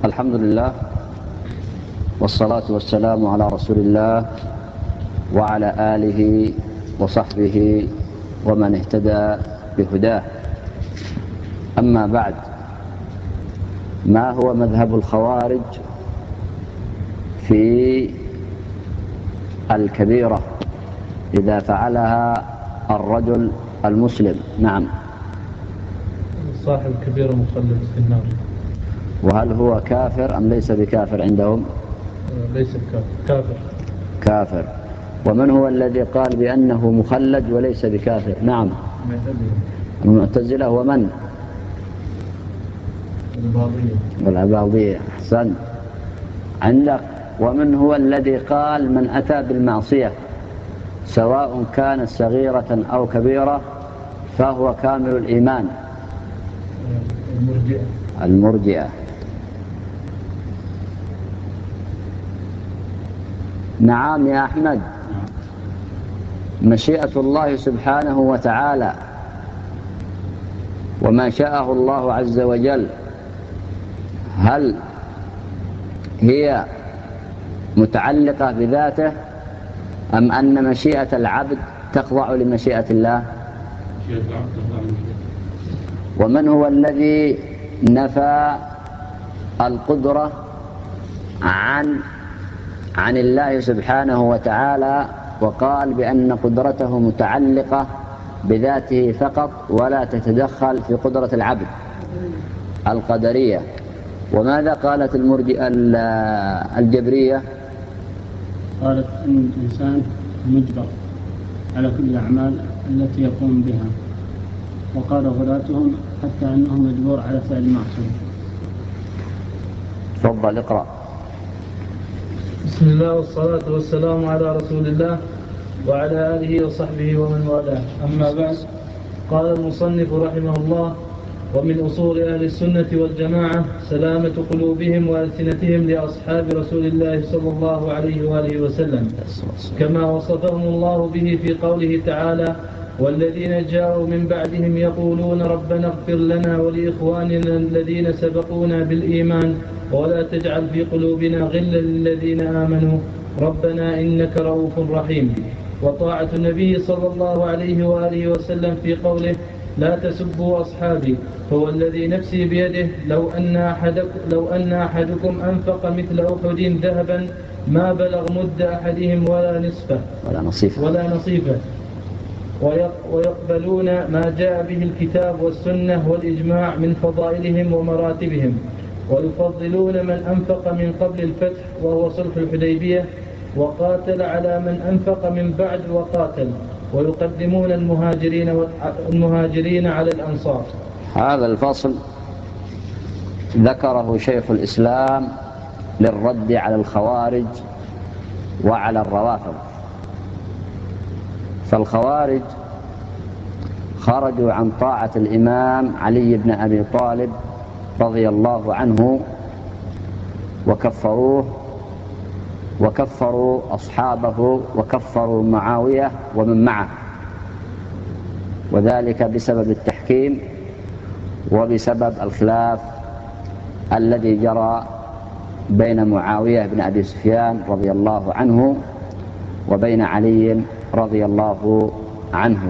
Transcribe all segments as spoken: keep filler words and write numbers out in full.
الحمد لله والصلاة والسلام على رسول الله وعلى آله وصحبه ومن اهتدى بهداه. أما بعد، ما هو مذهب الخوارج في الكبيرة إذا فعلها الرجل المسلم؟ نعم. صاحب الكبيرة مخلد في النار. وهل هو كافر أم ليس بكافر عندهم؟ ليس بكافر. كافر كافر. ومن هو الذي قال بأنه مخلد وليس بكافر؟ نعم، المعتزلة. ومن؟ الباطنية. والعباضية. أحسن. عندك ومن هو الذي قال من أتى بالمعصية سواء كانت صغيرة أو كبيرة فهو كامل الإيمان؟ المرجئة. المرجئة. نعم يا أحمد. مشيئة الله سبحانه وتعالى وما شاءه الله عز وجل، هل هي متعلقة بذاته أم أن مشيئة العبد تخضع لمشيئة الله؟ ومن هو الذي نفى القدرة عن عن الله سبحانه وتعالى وقال بأن قدرته متعلقة بذاته فقط ولا تتدخل في قدرة العبد؟ القدرية. وماذا قالت المرجئة الجبرية؟ قالت أن الإنسان مجبر على كل الأعمال التي يقوم بها، وقال غلاتهم حتى أنه مجبور على فعل المعصية. تفضل اقرأ. بسم الله والصلاة والسلام على رسول الله وعلى آله وصحبه ومن والاه. أما بعد، قال المصنف رحمه الله: ومن أصول أهل السنة والجماعة سلامة قلوبهم وألسنتهم لأصحاب رسول الله صلى الله عليه وآله وسلم، كما وصفهم الله به في قوله تعالى: والذين جاءوا من بعدهم يقولون ربنا اغفر لنا ولإخواننا الذين سبقونا بالإيمان ولا تجعل في قلوبنا غلا للذين آمنوا ربنا إنك رؤوف رحيم. وطاعة النبي صلى الله عليه وآله وسلم في قوله: لا تسبوا أصحابي هو الذي نفسي بيده لو أن أحدكم, لو أن أحدكم أنفق مثل أحد ذهبا ما بلغ مد أحدهم ولا نصفه ولا نصيفه, ولا نصيفه ويقبلون ما جاء به الكتاب والسنة والإجماع من فضائلهم ومراتبهم، ويفضلون من أنفق من قبل الفتح وهو صلح الحديبية وقاتل على من أنفق من بعد وقاتل، ويقدمون المهاجرين المهاجرين على الأنصار. هذا الفصل ذكره شيخ الإسلام للرد على الخوارج وعلى الروافض. فالخوارج خرجوا عن طاعة الإمام علي بن أبي طالب رضي الله عنه وكفروه وكفروا أصحابه وكفروا معاوية ومن معه، وذلك بسبب التحكيم وبسبب الخلاف الذي جرى بين معاوية بن أبي سفيان رضي الله عنه وبين علي رضي الله عنه.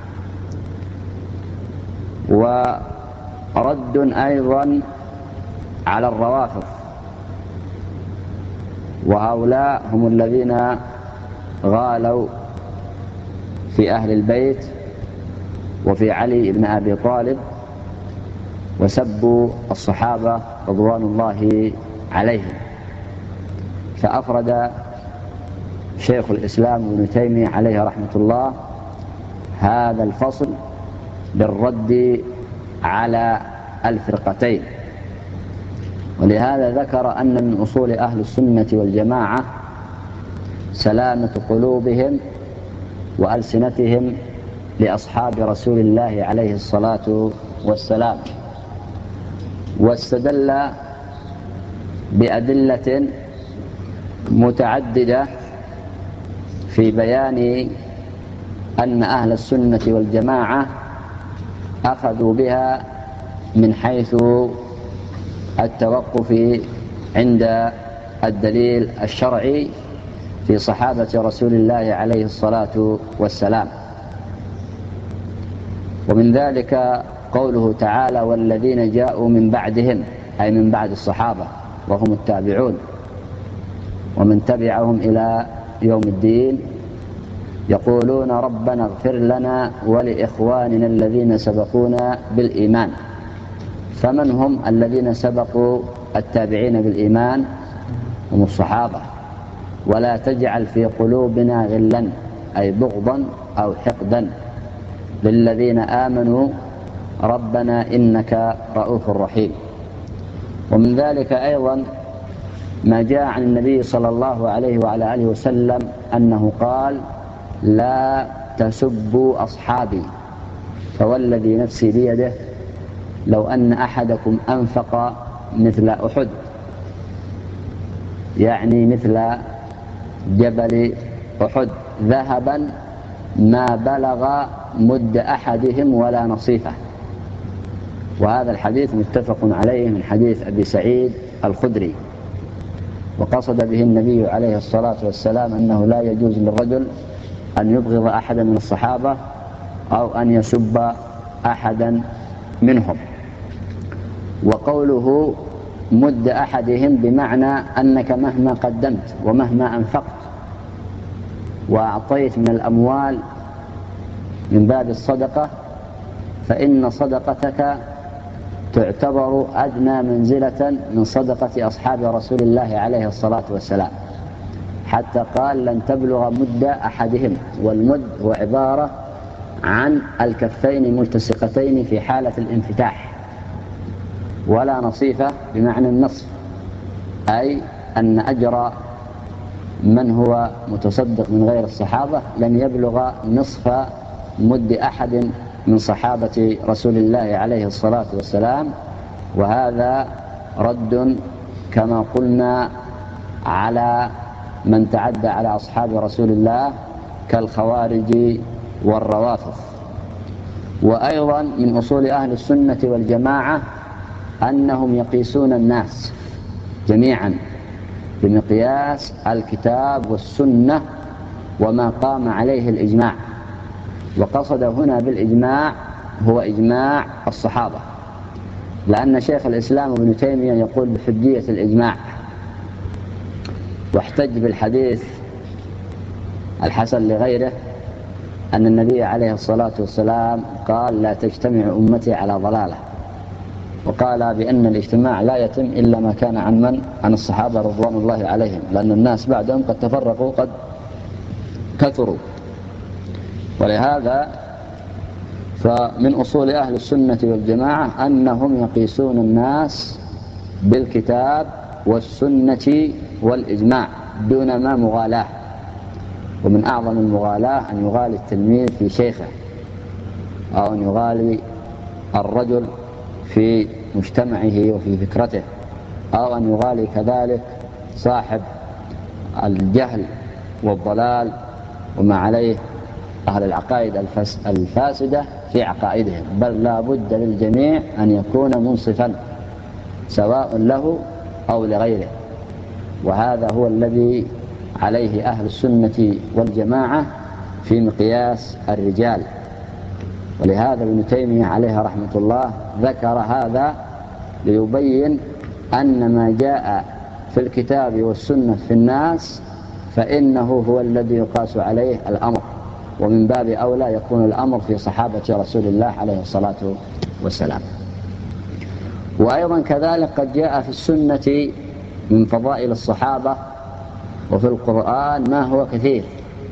ورد أيضا على الروافض، وهؤلاء هم الذين غالوا في أهل البيت وفي علي بن أبي طالب وسبوا الصحابة رضوان الله عليهم. فأفرد شيخ الإسلام ابن تيمية عليه رحمة الله هذا الفصل بالرد على الفرقتين، ولهذا ذكر أن من أصول أهل السنة والجماعة سلامة قلوبهم وألسنتهم لأصحاب رسول الله عليه الصلاة والسلام، واستدل بأدلة متعددة في بيان أن أهل السنة والجماعة أخذوا بها من حيث التوقف عند الدليل الشرعي في صحابة رسول الله عليه الصلاة والسلام. ومن ذلك قوله تعالى: والذين جاءوا من بعدهم، أي من بعد الصحابة وهم التابعون ومن تبعهم إلى يوم الدين، يقولون ربنا اغفر لنا ولإخواننا الذين سبقونا بالإيمان. فمن هم الذين سبقوا التابعين بالإيمان؟ هم الصحابة. ولا تجعل في قلوبنا غلا، أي بغضا أو حقدا، للذين آمنوا ربنا إنك رؤوف رحيم. ومن ذلك أيضا ما جاء عن النبي صلى الله عليه وعلى آله وسلم أنه قال: لا تسبوا أصحابي، فوالذي نفسي بيده لو أن أحدكم أنفق مثل أحد، يعني مثل جبل أحد، ذهبا ما بلغ مد أحدهم ولا نصيفه. وهذا الحديث متفق عليه من حديث أبي سعيد الخدري. وقصد به النبي عليه الصلاة والسلام أنه لا يجوز للرجل أن يبغض أحدا من الصحابة أو أن يسب أحدا منهم. وقوله مد أحدهم بمعنى أنك مهما قدمت ومهما أنفقت وأعطيت من الأموال من باب الصدقة، فإن صدقتك تعتبر أدنى منزلة من صدقة أصحاب رسول الله عليه الصلاة والسلام، حتى قال: لن تبلغ مد أحدهم. والمد هو عبارة عن الكفين الملتصقتين في حالة الانفتاح، ولا نصيفة بمعنى النصف، أي أن أجر من هو متصدق من غير الصحابة لن يبلغ نصف مد أحد من صحابة رسول الله عليه الصلاة والسلام. وهذا رد كما قلنا على من تعدى على أصحاب رسول الله كالخوارج والروافض. وأيضا من أصول أهل السنة والجماعة أنهم يقيسون الناس جميعا بمقياس الكتاب والسنة وما قام عليه الإجماع. وقصد هنا بالإجماع هو إجماع الصحابة، لأن شيخ الإسلام ابن تيمية يقول بحجية الإجماع، واحتج بالحديث الحسن لغيره أن النبي عليه الصلاة والسلام قال: لا تجتمع أمتي على ضلالة، وقال بأن الاجتماع لا يتم إلا ما كان عن من؟ عن الصحابة رضوان الله عليهم، لأن الناس بعدهم قد تفرقوا قد كثروا. ولهذا فمن أصول أهل السنة والجماعة أنهم يقيسون الناس بالكتاب والسنة والإجماع دون ما مغالاة. ومن أعظم المغالاة أن يغالي التلميذ في شيخه، أو أن يغالي الرجل في مجتمعه وفي فكرته، أو أن يغالي كذلك صاحب الجهل والضلال وما عليه أهل العقائد الفاسدة في عقائدهم. بل لا بد للجميع أن يكون منصفا سواء له أو لغيره. وهذا هو الذي عليه أهل السنة والجماعة في مقياس الرجال. ولهذا ابن تيمية عليه رحمة الله ذكر هذا ليبين أن ما جاء في الكتاب والسنة في الناس فإنه هو الذي يقاس عليه الأمر، ومن باب أولى يكون الأمر في صحابة رسول الله عليه الصلاة والسلام. وأيضا كذلك قد جاء في السنة من فضائل الصحابة وفي القرآن ما هو كثير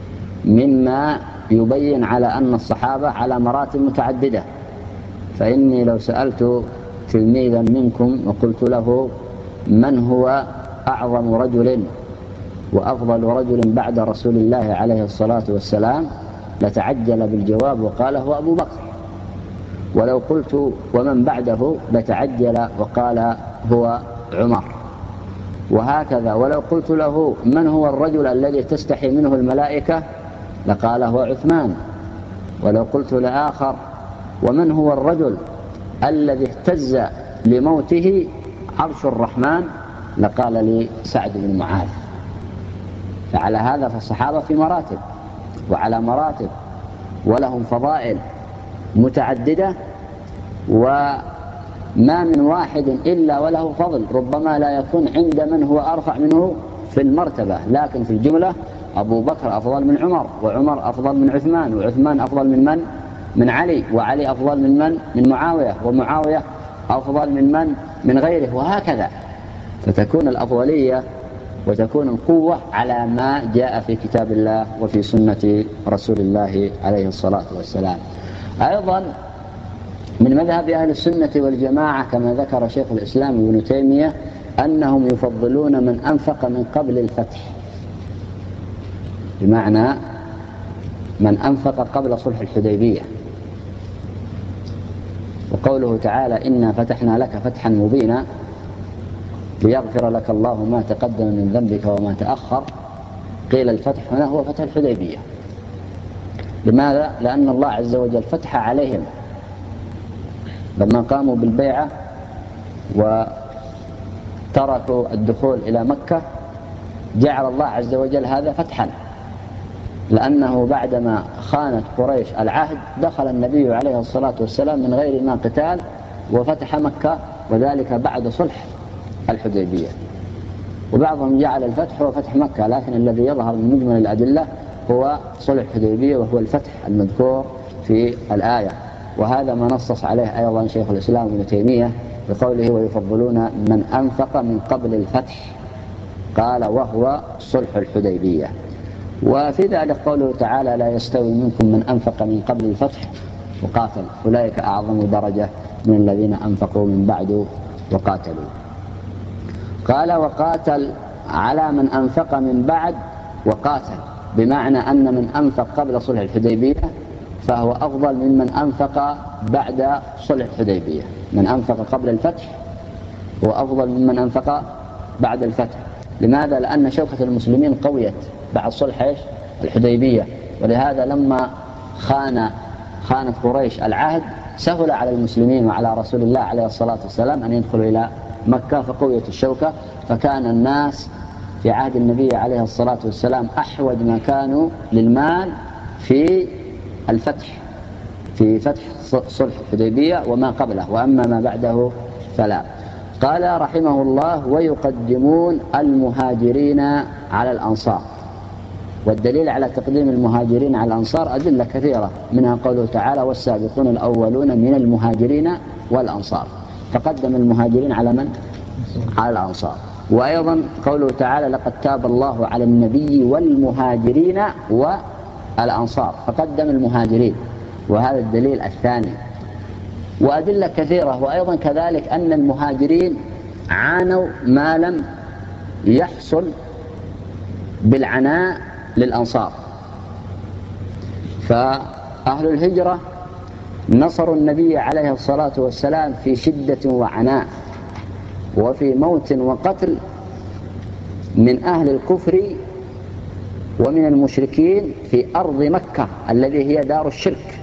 مما يبين على أن الصحابة على مراتب متعددة. فإني لو سألت تلميذا منكم وقلت له: من هو أعظم رجل وأفضل رجل بعد رسول الله عليه الصلاة والسلام؟ لتعجل بالجواب وقال: هو أبو بكر. ولو قلت: ومن بعده؟ لتعجل وقال: هو عمر. وهكذا. ولو قلت له: من هو الرجل الذي تستحي منه الملائكة؟ لقال: هو عثمان. ولو قلت لآخر: ومن هو الرجل الذي اهتز لموته عرش الرحمن؟ لقال لي سعد بن معاذ. فعلى هذا فالصحابة في مراتب وعلى مراتب، ولهم فضائل متعددة، وما من واحد إلا وله فضل، ربما لا يكون عند من هو أرفع منه في المرتبة، لكن في الجملة أبو بكر أفضل من عمر، وعمر أفضل من عثمان، وعثمان أفضل من من؟ من علي، وعلي أفضل من من؟ من معاوية، ومعاوية أفضل من من؟ من غيره، وهكذا. فتكون الأفضلية وتكون القوة على ما جاء في كتاب الله وفي سنة رسول الله عليه الصلاة والسلام. أيضا من مذهب أهل السنة والجماعة كما ذكر شيخ الإسلام ابن تيمية أنهم يفضلون من أنفق من قبل الفتح، بمعنى من أنفق قبل صلح الحديبية. وقوله تعالى إنا فتحنا لك فتحا مبينا ليغفر لك الله ما تقدم من ذنبك وما تأخر، قيل الفتح هنا هو فتح الحديبية. لماذا؟ لأن الله عز وجل فتح عليهم لما قاموا بالبيعة وتركوا الدخول إلى مكة، جعل الله عز وجل هذا فتحا، لأنه بعدما خانت قريش العهد دخل النبي عليه الصلاة والسلام من غير ما قتال وفتح مكة، وذلك بعد صلح الحديبية. وبعضهم جعل الفتح هو فتح مكة، لكن الذي يظهر من مجمل الأدلة هو صلح الحديبية وهو الفتح المذكور في الآية. وهذا ما نصص عليه أيضا شيخ الإسلام ابن تيمية بقوله ويفضلون من أنفق من قبل الفتح، قال وهو صلح الحديبية. وفي ذلك قوله تعالى لا يستوي منكم من أنفق من قبل الفتح وقاتل أولئك أعظم درجة من الذين أنفقوا من بعد وقاتلوا. قال وقاتل على من أنفق من بعد وقاتل، بمعنى أن من أنفق قبل صلح الحديبية فهو أفضل ممن أنفق بعد صلح الحديبية. من أنفق قبل الفتح هو أفضل ممن أنفق بعد الفتح. لماذا؟ لأن شوكة المسلمين قويت بعد صلح الحديبية، ولهذا لما خان خانت قريش العهد سهل على المسلمين وعلى رسول الله عليه الصلاة والسلام أن يدخلوا إلى مكة، فقويت الشوكة، فكان الناس في عهد النبي عليه الصلاة والسلام أحوج ما كانوا للمال في الفتح، في فتح صلح الحديبية وما قبله، وأما ما بعده فلا. قال رحمه الله ويقدمون المهاجرين على الأنصار. والدليل على تقديم المهاجرين على الأنصار أدلة كثيرة، منها قوله تعالى والسابقون الأولون من المهاجرين والأنصار، فقدم المهاجرين على من؟ على الأنصار. وأيضا قوله تعالى لقد تاب الله على النبي والمهاجرين والأنصار، فقدم المهاجرين، وهذا الدليل الثاني. وأدلة كثيرة. وأيضا كذلك أن المهاجرين عانوا ما لم يحصل بالعناء للأنصار، فأهل الهجرة نصروا النبي عليه الصلاة والسلام في شدة وعناء وفي موت وقتل من أهل الكفر ومن المشركين في أرض مكة الذي هي دار الشرك.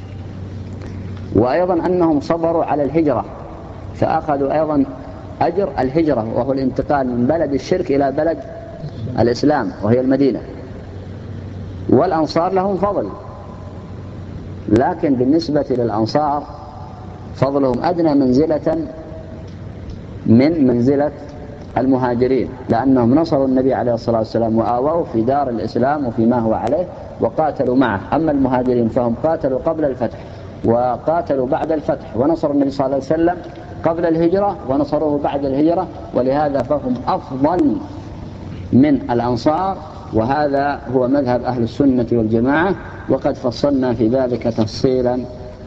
وأيضا أنهم صبروا على الهجرة فأخذوا أيضا أجر الهجرة، وهو الانتقال من بلد الشرك إلى بلد الإسلام وهي المدينة. والأنصار لهم فضل، لكن بالنسبة للأنصار فضلهم أدنى منزلة من منزلة المهاجرين، لأنهم نصروا النبي عليه الصلاة والسلام وآووا في دار الإسلام وفيما هو عليه وقاتلوا معه. أما المهاجرين فهم قاتلوا قبل الفتح وقاتلوا بعد الفتح، ونصروا النبي صلى الله عليه وسلم قبل الهجرة ونصروه بعد الهجرة، ولهذا فهم أفضل من الأنصار. وهذا هو مذهب أهل السنة والجماعة، وقد فصلنا في ذلك تفصيلا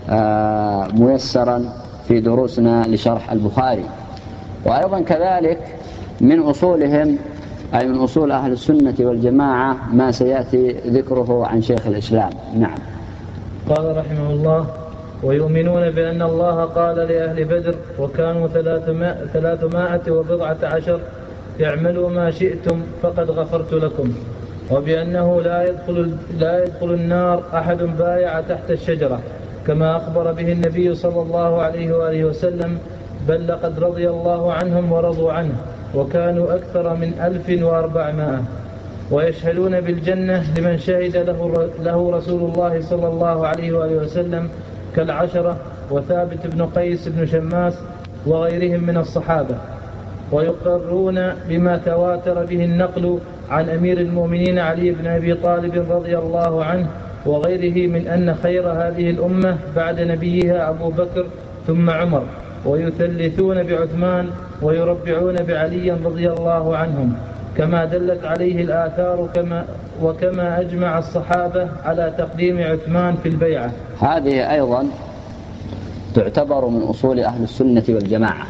ميسرا في دروسنا لشرح البخاري. وأيضا كذلك من أصولهم أي من أصول أهل السنة والجماعة ما سيأتي ذكره عن شيخ الإسلام. نعم. قال رحمه الله ويؤمنون بأن الله قال لأهل بدر وكانوا ثلاثمائة وبضعة عشر اعملوا ما شئتم فقد غفرت لكم، وبأنه لا يدخل, لا يدخل النار أحد بايع تحت الشجرة كما أخبر به النبي صلى الله عليه وآله وسلم، بل لقد رضي الله عنهم ورضوا عنه، وكانوا أكثر من ألف وأربعمائة، ويشهدون بالجنة لمن شهد له, له رسول الله صلى الله عليه وآله وسلم كالعشرة وثابت بن قيس بن شماس وغيرهم من الصحابة، ويقرون بما تواتر به النقل عن أمير المؤمنين علي بن أبي طالب رضي الله عنه وغيره من أن خير هذه الأمة بعد نبيها أبو بكر ثم عمر، ويثلثون بعثمان ويربعون بعلي رضي الله عنهم كما دلت عليه الآثار، كما وكما أجمع الصحابة على تقديم عثمان في البيعة. هذه أيضا تعتبر من أصول أهل السنة والجماعة،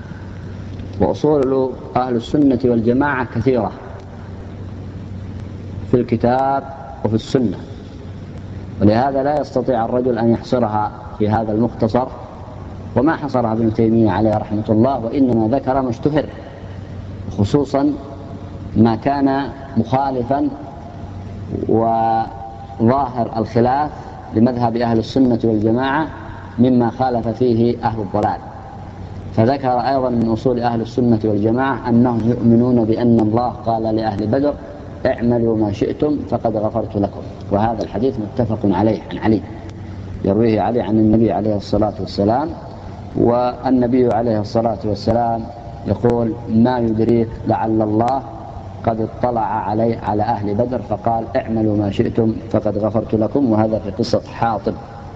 وأصول أهل السنة والجماعة كثيرة في الكتاب وفي السنة، ولهذا لا يستطيع الرجل أن يحصرها في هذا المختصر، وما حصرها ابن تيمية عليه رحمة الله، وإنما ذكر ما اشتهر، خصوصا ما كان مخالفا وظاهر الخلاف لمذهب أهل السنة والجماعة مما خالف فيه أهل الضلال. فذكر أيضا من أصول أهل السنة والجماعة أنهم يؤمنون بأن الله قال لأهل بدر اعملوا ما شئتم فقد غفرت لكم، وهذا الحديث متفق عليه عن علي، يرويه علي عن النبي عليه الصلاة والسلام، والنبي عليه الصلاة والسلام يقول ما يدريك لعل الله قد اطلع علي على أهل بدر فقال اعملوا ما شئتم فقد غفرت لكم، وهذا في قصة حاطب.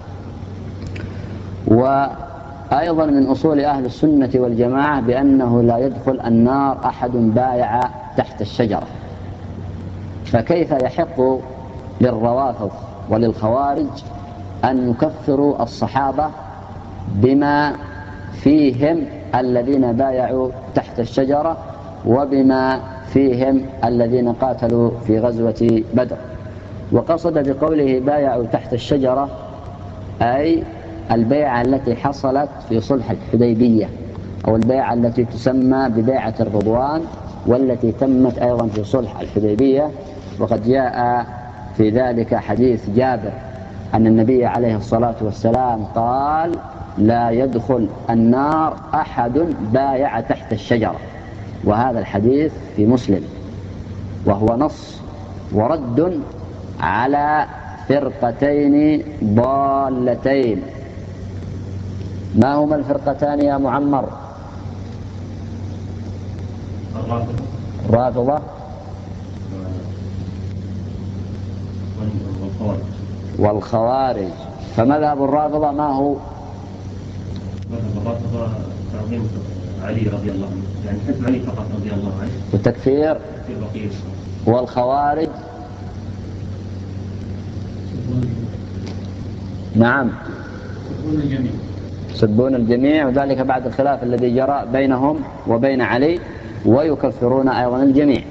وأيضا من أصول أهل السنة والجماعة بأنه لا يدخل النار أحد بايع تحت الشجرة، فكيف يحق للروافض وللخوارج أن يكفروا الصحابة بما فيهم الذين بايعوا تحت الشجرة وبما فيهم الذين قاتلوا في غزوة بدر؟ وقصد بقوله بايعوا تحت الشجرة أي البيعة التي حصلت في صلح الحديبية، أو البيعة التي تسمى ببيعة الرضوان، والتي تمت أيضا في صلح الحديبية. وقد جاء في ذلك حديث جابر أن النبي عليه الصلاة والسلام قال لا يدخل النار أحد بايع تحت الشجرة، وهذا الحديث في مسلم، وهو نص ورد على فرقتين ضالتين. ما هما الفرقتان يا معمر؟ الرافضة والخوارج. فمذهب الرافضة ما هو؟ مذهب الرافضة تعظيم علي رضي الله عنه، يعني حزب علي فقط رضي الله عنه، وتكفير بقية. والخوارج نعم يسبون الجميع يسبون الجميع، وذلك بعد الخلاف الذي جرى بينهم وبين علي، ويكفرون أيضا الجميع.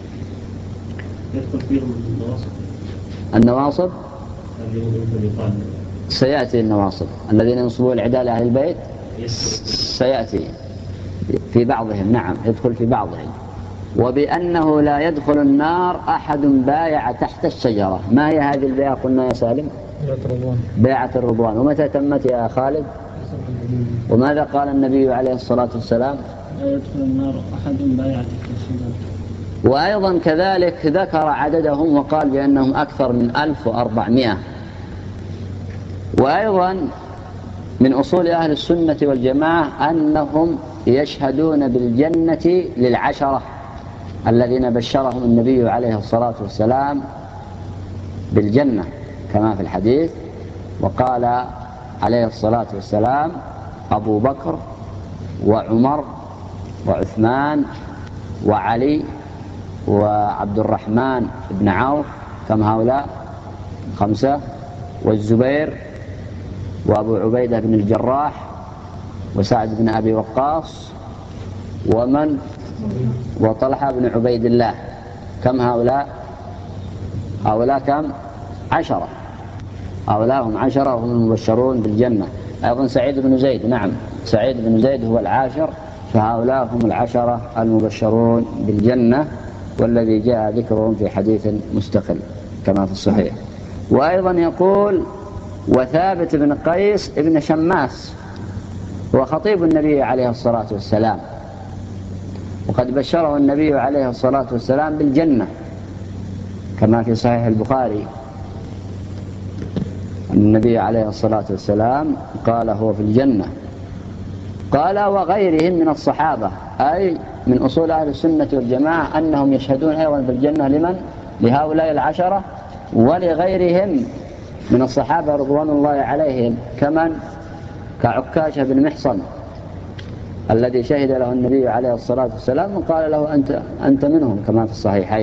يدخل فيهم النواصب. النواصب يقال سيأتي، النواصب الذين ينصبون العداء لأهل البيت سيأتي في بعضهم، نعم يدخل في بعضهم. وبأنه لا يدخل النار أحد بايع تحت الشجرة. ما هي هذه البيعة قلنا يا سالم؟ بيعة الرضوان. ومتى تمت يا خالد؟ وماذا قال النبي عليه الصلاة والسلام؟ لا يدخل النار أحد بايع تحت الشجرة. وأيضا كذلك ذكر عددهم وقال بأنهم أكثر من ألف وأربعمائة. وأيضا من أصول أهل السنة والجماعة أنهم يشهدون بالجنة للعشرة الذين بشرهم النبي عليه الصلاة والسلام بالجنة كما في الحديث. وقال عليه الصلاة والسلام أبو بكر وعمر وعثمان وعلي وعبد الرحمن بن عوف، كم هؤلاء؟ خمسة، والزبير وأبو عبيدة بن الجراح وسعد بن أبي وقاص ومن وطلحة بن عبيد الله. كم هؤلاء؟ هؤلاء كم؟ عشرة. هؤلاء هم عشرة وهم المبشرون بالجنة. أيضا سعيد بن زيد، نعم سعيد بن زيد هو العاشر، فهؤلاء هم العشرة المبشرون بالجنة، والذي جاء ذكرهم في حديث مستقل كما في الصحيح. وأيضا يقول وثابت بن قيس بن شماس هو خطيب النبي عليه الصلاة والسلام، وقد بشره النبي عليه الصلاة والسلام بالجنة كما في صحيح البخاري. النبي عليه الصلاة والسلام قال هو في الجنة. قال وغيرهم من الصحابة، أي من أصول أهل السنة والجماعة أنهم يشهدون أيضا في الجنة لمن؟ لهؤلاء العشرة ولغيرهم من الصحابة رضوان الله عليهم، كمن؟ كعكاشة بن محصن الذي شهد له النبي عليه الصلاة والسلام وقال له أنت, أنت منهم كما في الصحيحين.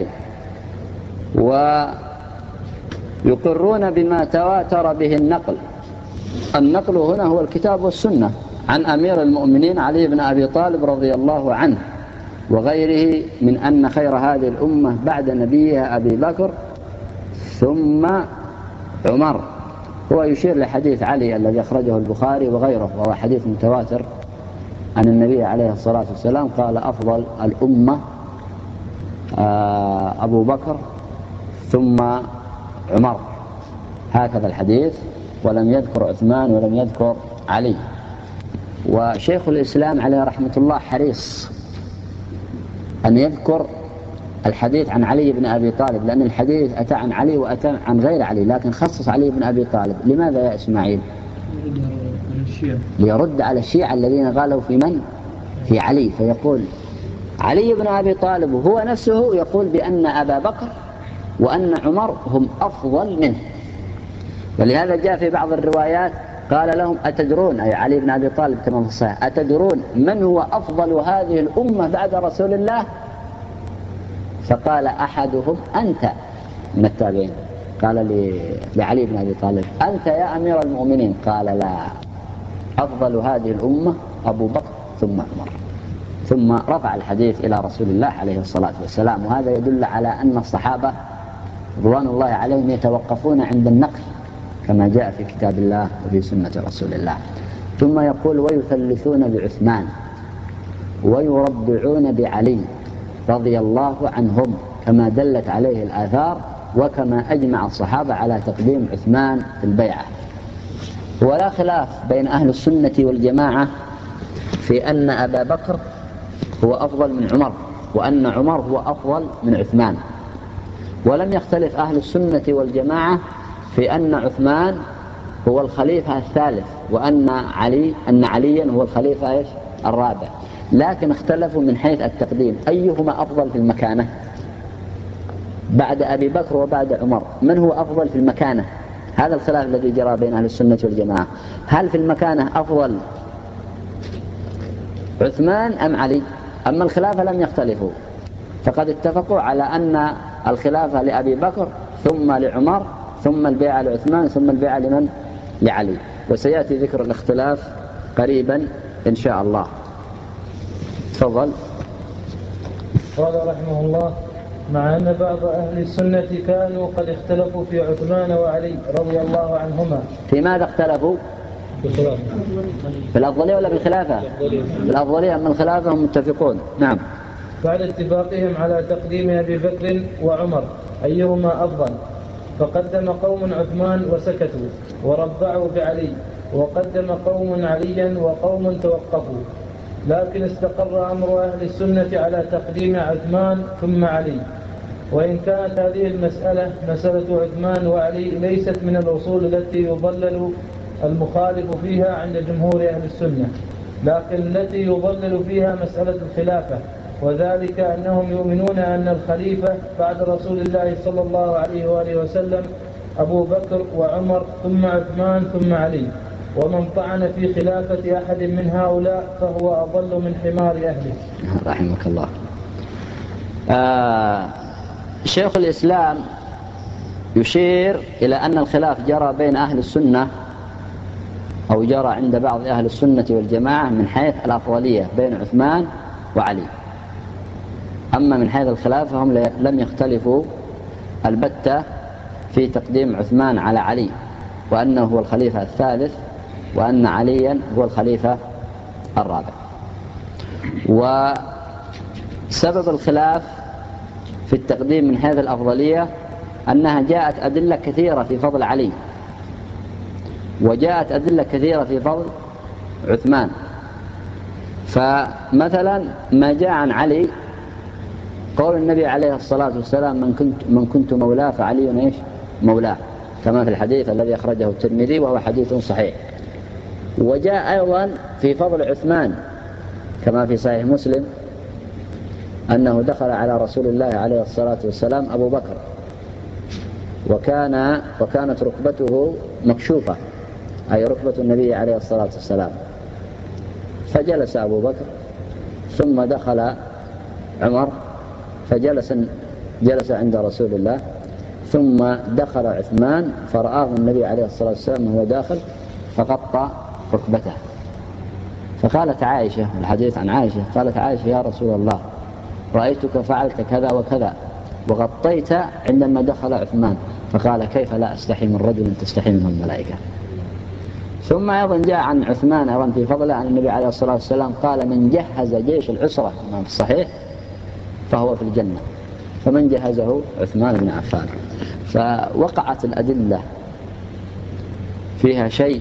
ويقرون بما تواتر به النقل. النقل هنا هو الكتاب والسنة عن أمير المؤمنين علي بن أبي طالب رضي الله عنه وغيره من أن خير هذه الأمة بعد نبيها أبي بكر ثم عمر. هو يشير لحديث علي الذي أخرجه البخاري وغيره، وهو حديث متواتر عن النبي عليه الصلاة والسلام قال أفضل الأمة أبو بكر ثم عمر، هكذا الحديث، ولم يذكر عثمان ولم يذكر علي. وشيخ الإسلام عليه رحمة الله حريص أن يذكر الحديث عن علي بن أبي طالب، لأن الحديث أتى عن علي وأتى عن غير علي، لكن خصص علي بن أبي طالب. لماذا يا إسماعيل؟ ليرد على الشيعة الذين قالوا في من؟ في علي. فيقول علي بن أبي طالب هو نفسه يقول بأن أبا بكر وأن عمر هم أفضل منه، ولهذا جاء في بعض الروايات قال لهم أتدرون، أي علي بن أبي طالب كما في الصحيح، أتدرون من هو أفضل هذه الأمة بعد رسول الله؟ فقال أحدهم أنت من التابعين، قال لعلي بن أبي طالب أنت يا أمير المؤمنين، قال لا، أفضل هذه الأمة أبو بكر ثم عمر، ثم رفع الحديث إلى رسول الله عليه الصلاة والسلام. وهذا يدل على أن الصحابة رضوان الله عليهم يتوقفون عند النقل كما جاء في كتاب الله وفي سنة رسول الله. ثم يقول ويثلثون بعثمان ويربعون بعلي رضي الله عنهم كما دلت عليه الآثار وكما أجمع الصحابة على تقديم عثمان في البيعة. ولا خلاف بين أهل السنة والجماعة في أن أبا بكر هو أفضل من عمر وأن عمر هو أفضل من عثمان. ولم يختلف أهل السنة والجماعة في أن عثمان هو الخليفة الثالث وأن علي أن عليا هو الخليفة الرابع، لكن اختلفوا من حيث التقديم، أيهما أفضل في المكانة بعد أبي بكر وبعد عمر، من هو أفضل في المكانة؟ هذا الخلاف الذي جرى بين أهل السنة والجماعة. هل في المكانة أفضل عثمان أم علي؟ أما الخلافة لم يختلفوا، فقد اتفقوا على أن الخلافة لأبي بكر ثم لعمر ثم البيعة لعثمان ثم البيعة لمن؟ لعلي. وسيأتي ذكر الاختلاف قريبا إن شاء الله. تفضل. قال رحمه الله مع أن بعض أهل السنة كانوا قد اختلفوا في عثمان وعلي رضي الله عنهما. في ماذا اختلفوا؟ في الخلافة. في الأفضلية ولا في الخلافة؟ في الأفضلية، أما الخلافة هم متفقون. نعم. بعد اتفاقهم على تقديم أبي بكر وعمر أيهما أفضل، فقدم قوم عثمان وسكتوا وربعوا بعلي، وقدم قوم عليا وقوم توقفوا، لكن استقر أمر أهل السنة على تقديم عثمان ثم علي. وإن كانت هذه المسألة مسألة عثمان وعلي ليست من الأصول التي يضلل المخالف فيها عند جمهور أهل السنة، لكن التي يضلل فيها مسألة الخلافة، وذلك أنهم يؤمنون أن الخليفة بعد رسول الله صلى الله عليه وآله وسلم أبو بكر وعمر ثم عثمان ثم علي، ومن طعن في خلافة أحد من هؤلاء فهو أضل من حمار أهله. رحمك الله. آه شيخ الإسلام يشير إلى أن الخلاف جرى بين أهل السنة أو جرى عند بعض أهل السنة والجماعة من حيث الأفضلية بين عثمان وعلي، أما من حيث الخلافة هم لم يختلفوا البتة في تقديم عثمان على علي، وأنه هو الخليفة الثالث وأن عليا هو الخليفة الرابع. وسبب الخلاف في التقديم من حيث الأفضلية أنها جاءت أدلة كثيرة في فضل علي، وجاءت أدلة كثيرة في فضل عثمان، فمثلا ما جاء عن علي قول النبي عليه الصلاة والسلام من كنت, من كنت مولاه فعلي إيش مولاه، كما في الحديث الذي أخرجه الترمذي وهو حديث صحيح. وجاء أيضا في فضل عثمان كما في صحيح مسلم أنه دخل على رسول الله عليه الصلاة والسلام أبو بكر وكان وكانت ركبته مكشوفة، أي ركبة النبي عليه الصلاة والسلام، فجلس أبو بكر ثم دخل عمر فجلس جلس عند رسول الله، ثم دخل عثمان فرآه النبي عليه الصلاة والسلام وهو داخل فغطى ركبته. فقالت عائشة، الحديث عن عائشة، قالت عائشة يا رسول الله رأيتك فعلت كذا وكذا وغطيت عندما دخل عثمان، فقال كيف لا أستحي من رجل تستحي منه الملائكة. ثم أيضا جاء عن عثمان أيضا في فضله عن النبي عليه الصلاة والسلام قال من جهز جيش العسرة في الصحيح فهو في الجنة، فمن جهزه عثمان بن عفان. فوقعت الأدلة فيها شيء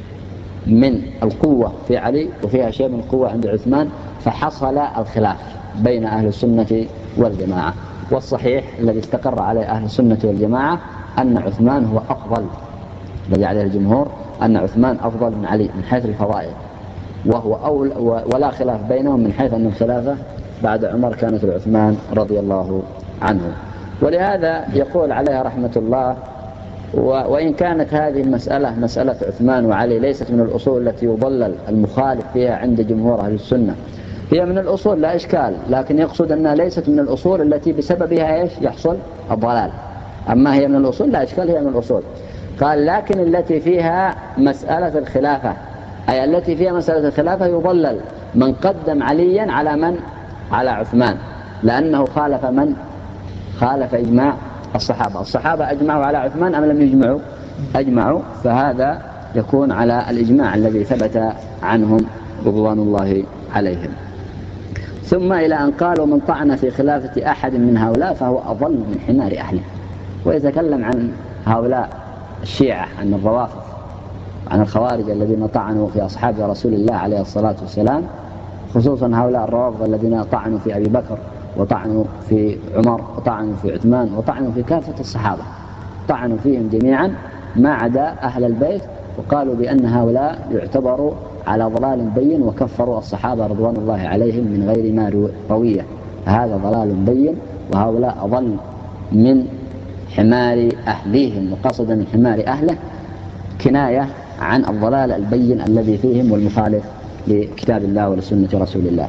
من القوة في علي وفيها شيء من القوة عند عثمان، فحصل الخلاف بين أهل السنة والجماعة. والصحيح الذي استقر عليه أهل السنة والجماعة أن عثمان هو أفضل، الذي عليه الجمهور أن عثمان أفضل من علي من حيث الفضائل، وهو أول ولا خلاف بينهم من حيث أن الخلافة بعد عمر كانت لعثمان رضي الله عنه. ولهذا يقول عليه رحمة الله وإن كانت هذه المسألة مسألة عثمان وعلي ليست من الأصول التي يضلل المخالف فيها عند جمهور أهل السنة، هي من الأصول لا إشكال، لكن يقصد أنها ليست من الأصول التي بسببها إيش يحصل الضلال. أما هي من الأصول لا إشكال، هي من الأصول. قال لكن التي فيها مسألة الخلافة، أي التي فيها مسألة الخلافة يضلل من قدم عليا على من على عثمان، لأنه خالف من خالف إجماع الصحابة. الصحابة أجمعوا على عثمان أم لم يجمعوا؟ أجمعوا، فهذا يكون على الإجماع الذي ثبت عنهم رضوان الله عليهم. ثم إلى أن قالوا من طعن في خلافة أحد من هؤلاء فهو أضل من حمار أهله. ويتكلم عن هؤلاء الشيعة، عن الروافض، عن الخوارج الذين طعنوا في أصحاب رسول الله عليه الصلاة والسلام، خصوصا هؤلاء الروافض الذين طعنوا في أبي بكر وطعنوا في عمر وطعنوا في عثمان وطعنوا في كافة الصحابة، طعنوا فيهم جميعا ما عدا أهل البيت، وقالوا بأن هؤلاء يعتبروا على ضلال بين وكفروا الصحابة رضوان الله عليهم من غير ما روية. هذا ضلال بين، وهؤلاء أضل من حمار أهليهم، وقصد من حمار أهله كناية عن الضلال البين الذي فيهم والمخالف لكتاب الله ولسنة رسول الله.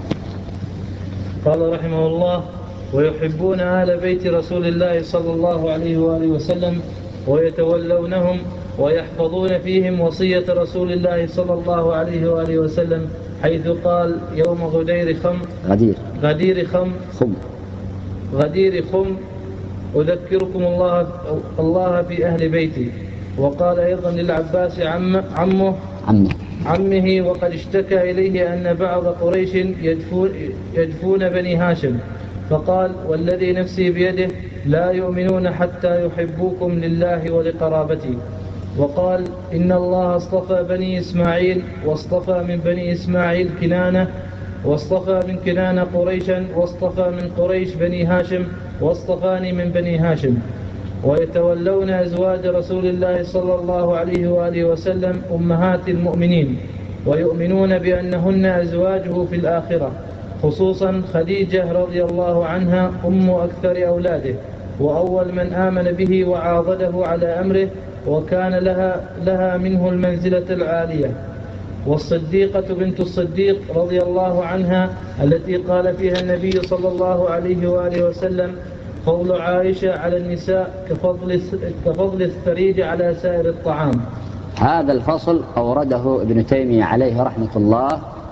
قال رحمه الله: ويحبون آل بيت رسول الله صلى الله عليه وآله وسلم ويتولونهم ويحفظون فيهم وصية رسول الله صلى الله عليه وآله وسلم، حيث قال يوم غدير خم غدير غدير خم خم غدير خم أذكركم الله الله في أهل بيتي. وقال أيضا للعباس عم عمه عمه عمه وقد اشتكى إليه أن بعض قريش يجفون, يجفون بني هاشم، فقال والذي نفسي بيده لا يؤمنون حتى يحبوكم لله ولقرابتي. وقال إن الله اصطفى بني إسماعيل واصطفى من بني إسماعيل كنانة واصطفى من كنانة قريشا واصطفى من قريش بني هاشم واصطفاني من بني هاشم. ويتولون أزواج رسول الله صلى الله عليه وآله وسلم أمهات المؤمنين، ويؤمنون بأنهن أزواجه في الآخرة، خصوصا خديجة رضي الله عنها أم أكثر أولاده وأول من آمن به وعاضده على أمره، وكان لها, لها منه المنزلة العالية. والصديقة بنت الصديق رضي الله عنها التي قال فيها النبي صلى الله عليه وآله وسلم فضل عائشة على النساء كفضل, كفضل الثريد على سائر الطعام. هذا الفصل أورده ابن تيمية عليه رحمة الله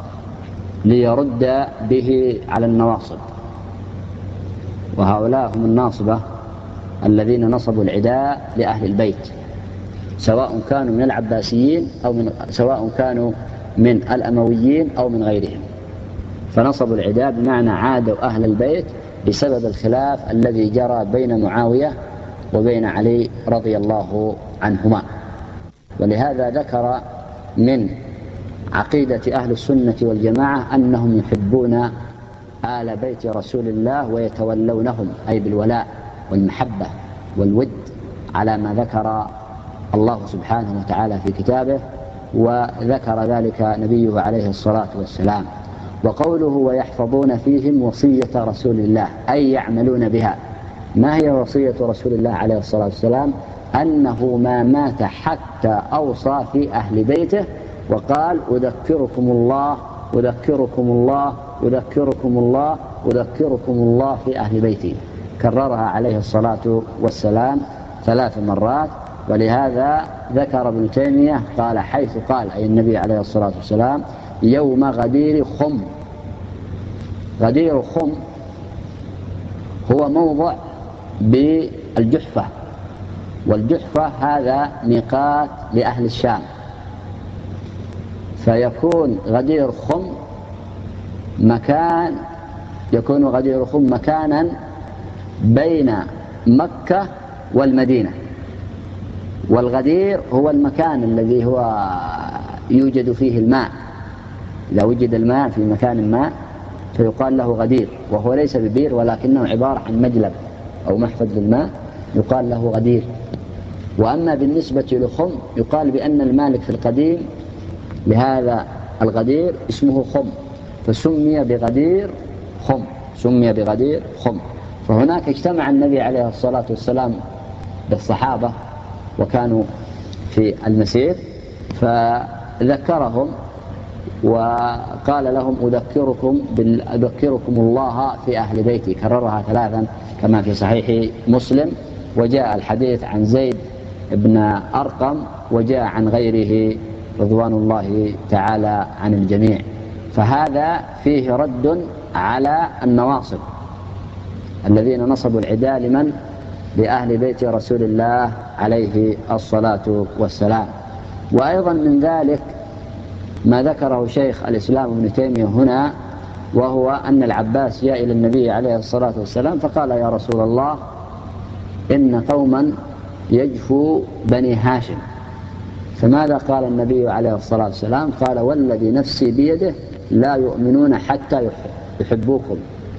ليرد به على النواصب، وهؤلاء هم الناصبة الذين نصبوا العداء لأهل البيت، سواء كانوا من العباسيين أو من سواء كانوا من الأمويين أو من غيرهم، فنصبوا العداء بمعنى عادوا أهل البيت بسبب الخلاف الذي جرى بين معاوية وبين علي رضي الله عنهما. ولهذا ذكر من عقيدة أهل السنة والجماعة أنهم يحبون آل بيت رسول الله ويتولونهم، أي بالولاء والمحبة والود على ما ذكر الله سبحانه وتعالى في كتابه وذكر ذلك نبيه عليه الصلاة والسلام. وقوله ويحفظون فيهم وصية رسول الله أي يعملون بها. ما هي وصية رسول الله عليه الصلاة والسلام؟ أنه ما مات حتى أوصى في أهل بيته وقال أذكركم الله أذكركم الله أذكركم الله أذكركم الله في أهل بيتي، كررها عليه الصلاة والسلام ثلاث مرات. ولهذا ذكر ابن تيمية قال حيث قال أي النبي عليه الصلاة والسلام يوم غدير خم. غدير خم هو موضع بالجحفة، والجحفة هذا ميقات لأهل الشام، فيكون غدير خم مكان يكون غدير خم مكانا بين مكة والمدينة. والغدير هو المكان الذي هو يوجد فيه الماء، إذا وجد الماء في مكان ما فيقال له غدير، وهو ليس ببير ولكنه عبارة عن مجلب أو محفظ للماء يقال له غدير. وأما بالنسبة لخم يقال بأن المالك في القديم لهذا الغدير اسمه خم، فسمي بغدير خم سمي بغدير خم. فهناك اجتمع النبي عليه الصلاة والسلام بالصحابة وكانوا في المسير فذكرهم وقال لهم أذكركم, أذكركم الله في أهل بيتي، كررها ثلاثا كما في صحيح مسلم. وجاء الحديث عن زيد بن أرقم وجاء عن غيره رضوان الله تعالى عن الجميع. فهذا فيه رد على النواصب الذين نصبوا العداء لمن؟ لأهل بيت رسول الله عليه الصلاة والسلام. وأيضا من ذلك ما ذكره شيخ الإسلام ابن تيمية هنا، وهو أن العباس جاء إلى النبي عليه الصلاة والسلام فقال يا رسول الله إن قوما يجفو بني هاشم. فماذا قال النبي عليه الصلاة والسلام؟ قال والذي نفسي بيده لا يؤمنون حتى يحبوكم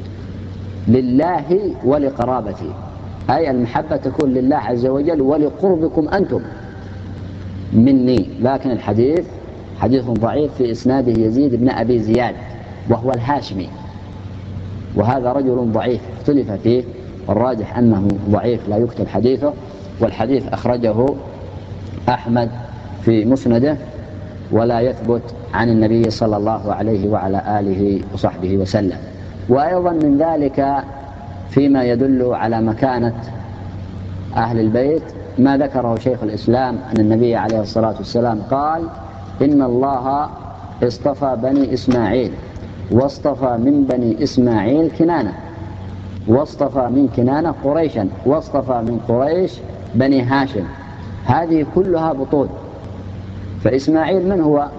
لله ولقرابتي، أي المحبة تكون لله عز وجل ولقربكم أنتم مني. لكن الحديث حديث ضعيف في إسناده يزيد بن أبي زياد وهو الهاشمي، وهذا رجل ضعيف اختلف فيه، والراجح أنه ضعيف لا يكتب حديثه. والحديث أخرجه أحمد في مسنده ولا يثبت عن النبي صلى الله عليه وعلى آله وصحبه وسلم. وأيضا من ذلك فيما يدل على مكانة أهل البيت ما ذكره شيخ الإسلام أن النبي عليه الصلاة والسلام قال إن الله اصطفى بني إسماعيل واصطفى من بني إسماعيل كنانة واصطفى من كنانة قريشا واصطفى من قريش بني هاشم. هذه كلها بطون. فإسماعيل من هو؟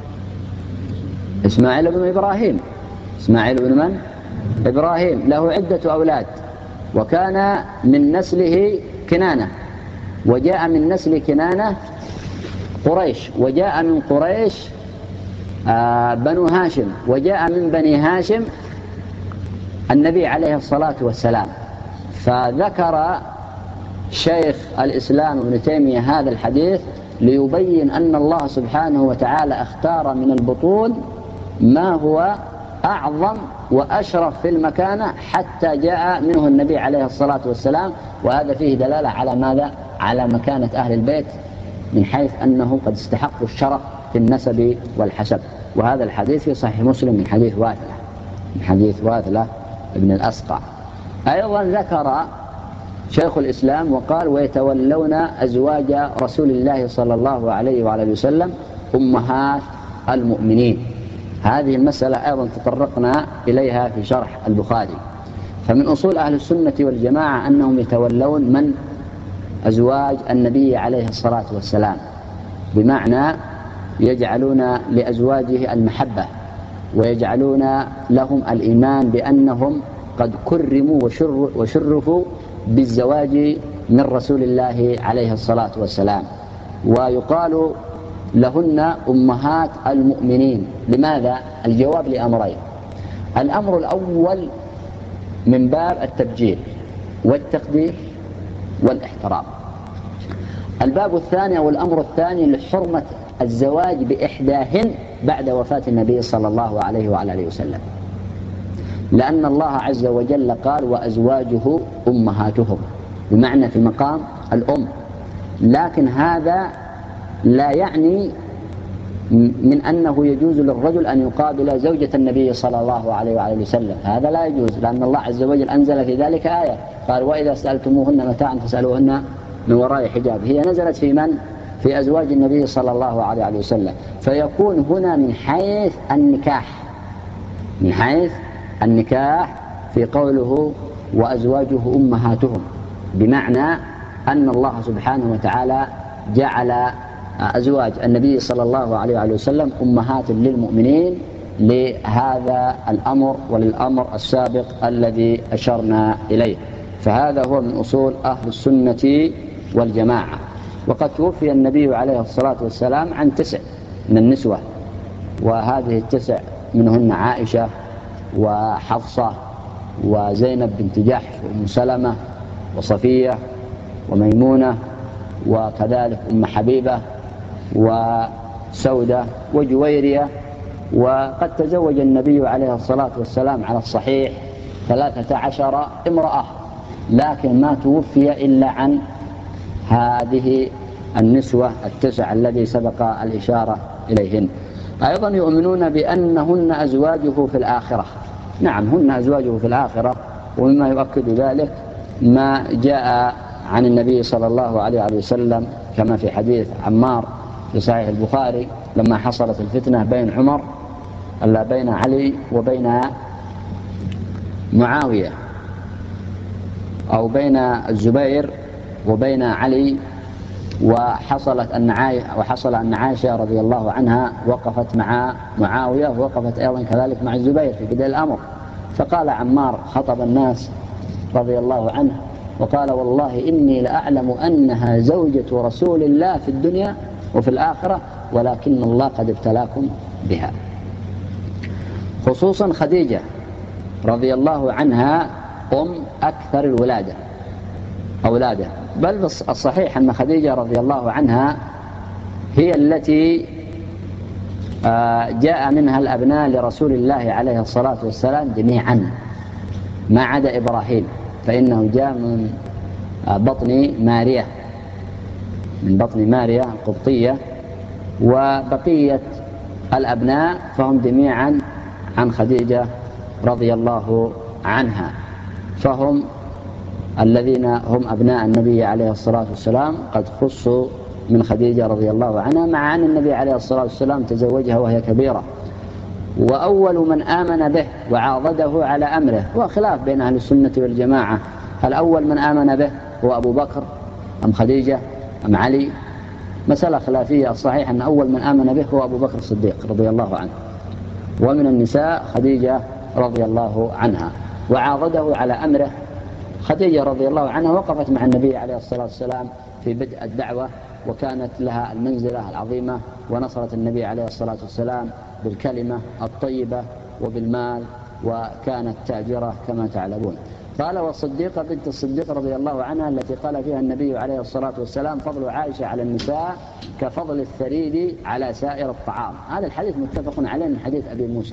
إسماعيل بن إبراهيم. إسماعيل بن من؟ إبراهيم، له عدة أولاد، وكان من نسله كنانة، وجاء من نسل كنانة قريش، وجاء من قريش آه بنو هاشم، وجاء من بني هاشم النبي عليه الصلاة والسلام. فذكر شيخ الإسلام ابن تيمية هذا الحديث ليبين أن الله سبحانه وتعالى اختار من البطون ما هو أعظم وأشرف في المكانة حتى جاء منه النبي عليه الصلاة والسلام. وهذا فيه دلالة على ماذا؟ على مكانة أهل البيت من حيث أنه قد استحقوا الشرف في النسب والحسب. وهذا الحديث في صحيح مسلم من حديث واثلة من حديث واثلة ابن الأسقع. أيضا ذكر شيخ الإسلام وقال ويتولون أزواج رسول الله صلى الله عليه وعلى وسلم أمهات المؤمنين. هذه المسألة أيضا تطرقنا إليها في شرح البخاري. فمن أصول أهل السنة والجماعة أنهم يتولون من؟ أزواج النبي عليه الصلاة والسلام، بمعنى يجعلون لأزواجه المحبة ويجعلون لهم الإيمان بأنهم قد كرموا وشرفوا بالزواج من رسول الله عليه الصلاة والسلام. ويقال لهن أمهات المؤمنين. لماذا؟ الجواب لأمرين. الأمر الأول من باب التبجيل والتقدير والاحترام. الباب الثاني أو الأمر الثاني لحرمة الزواج بإحداهن بعد وفاة النبي صلى الله عليه وعلى آله وسلم، لأن الله عز وجل قال وأزواجه أمهاتهم، بمعنى في مقام الأم. لكن هذا لا يعني من أنه يجوز للرجل أن يقابل زوجة النبي صلى الله عليه وعلى وسلم، هذا لا يجوز، لأن الله عز وجل أنزل في ذلك آية قال وإذا سألتموهن متاعا فاسألوهن من وراء حجاب. هي نزلت في من؟ في أزواج النبي صلى الله عليه وسلم. فيكون هنا من حيث النكاح، من حيث النكاح في قوله وأزواجه أمهاتهم، بمعنى أن الله سبحانه وتعالى جعل أزواج النبي صلى الله عليه وسلم أمهات للمؤمنين لهذا الأمر وللأمر السابق الذي أشرنا إليه. فهذا هو من أصول أهل السنة والجماعة. وقد توفي النبي عليه الصلاة والسلام عن تسع من النسوة، وهذه التسع منهن عائشة وحفصة وزينب بنت جحش وأم سلمة وصفية وميمونة وكذلك أم حبيبة وسودة وجويرية. وقد تزوج النبي عليه الصلاة والسلام على الصحيح ثلاثة عشر امرأة، لكن ما توفي إلا عن هذه النسوة التسع الذي سبق الإشارة إليهن. أيضا يؤمنون بأنهن أزواجه في الآخرة. نعم، هن أزواجه في الآخرة، ومما يؤكد ذلك ما جاء عن النبي صلى الله عليه وسلم كما في حديث عمار في صحيح البخاري لما حصلت الفتنة بين عمر ألا بين علي وبين معاوية، أو بين الزبير وبين علي، وحصلت أن عائشة وحصل أن عائشة رضي الله عنها وقفت مع معاوية ووقفت أيضا كذلك مع الزبير في بداية الأمر. فقال عمار خطب الناس رضي الله عنه وقال والله إني لأعلم أنها زوجة رسول الله في الدنيا وفي الآخرة، ولكن الله قد ابتلاكم بها. خصوصا خديجة رضي الله عنها أم أكثر الولادة أولاده، بل الصحيح أن خديجة رضي الله عنها هي التي جاء منها الأبناء لرسول الله عليه الصلاة والسلام جميعا ما عدا إبراهيم، فإنه جاء من بطن ماريا من بطن ماريا القبطية، وبقية الأبناء فهم جميعا عن خديجة رضي الله عنها، فهم الذين هم أبناء النبي عليه الصلاة والسلام قد خصوا من خديجة رضي الله عنها، مع أن النبي عليه الصلاة والسلام تزوجها وهي كبيرة. وأول من آمن به وعاضده على أمره، وخلاف بين أهل السنة والجماعة، الأول من آمن به هو أبو بكر أم خديجة أم علي؟ مسألة خلافية. الصحيح أن أول من آمن به هو أبو بكر الصديق رضي الله عنه، ومن النساء خديجة رضي الله عنها. وعاضده على أمره خديجة رضي الله عنها وقفت مع النبي عليه الصلاة والسلام في بدء الدعوة، وكانت لها المنزلة العظيمة، ونصرت النبي عليه الصلاة والسلام بالكلمة الطيبة وبالمال، وكانت تاجرة كما تعلمون. قال والصديقة بنت الصديق رضي الله عنها التي قال فيها النبي عليه الصلاة والسلام فضل عائشة على النساء كفضل الثريد على سائر الطعام. هذا الحديث متفق عليه من حديث أبي موسى،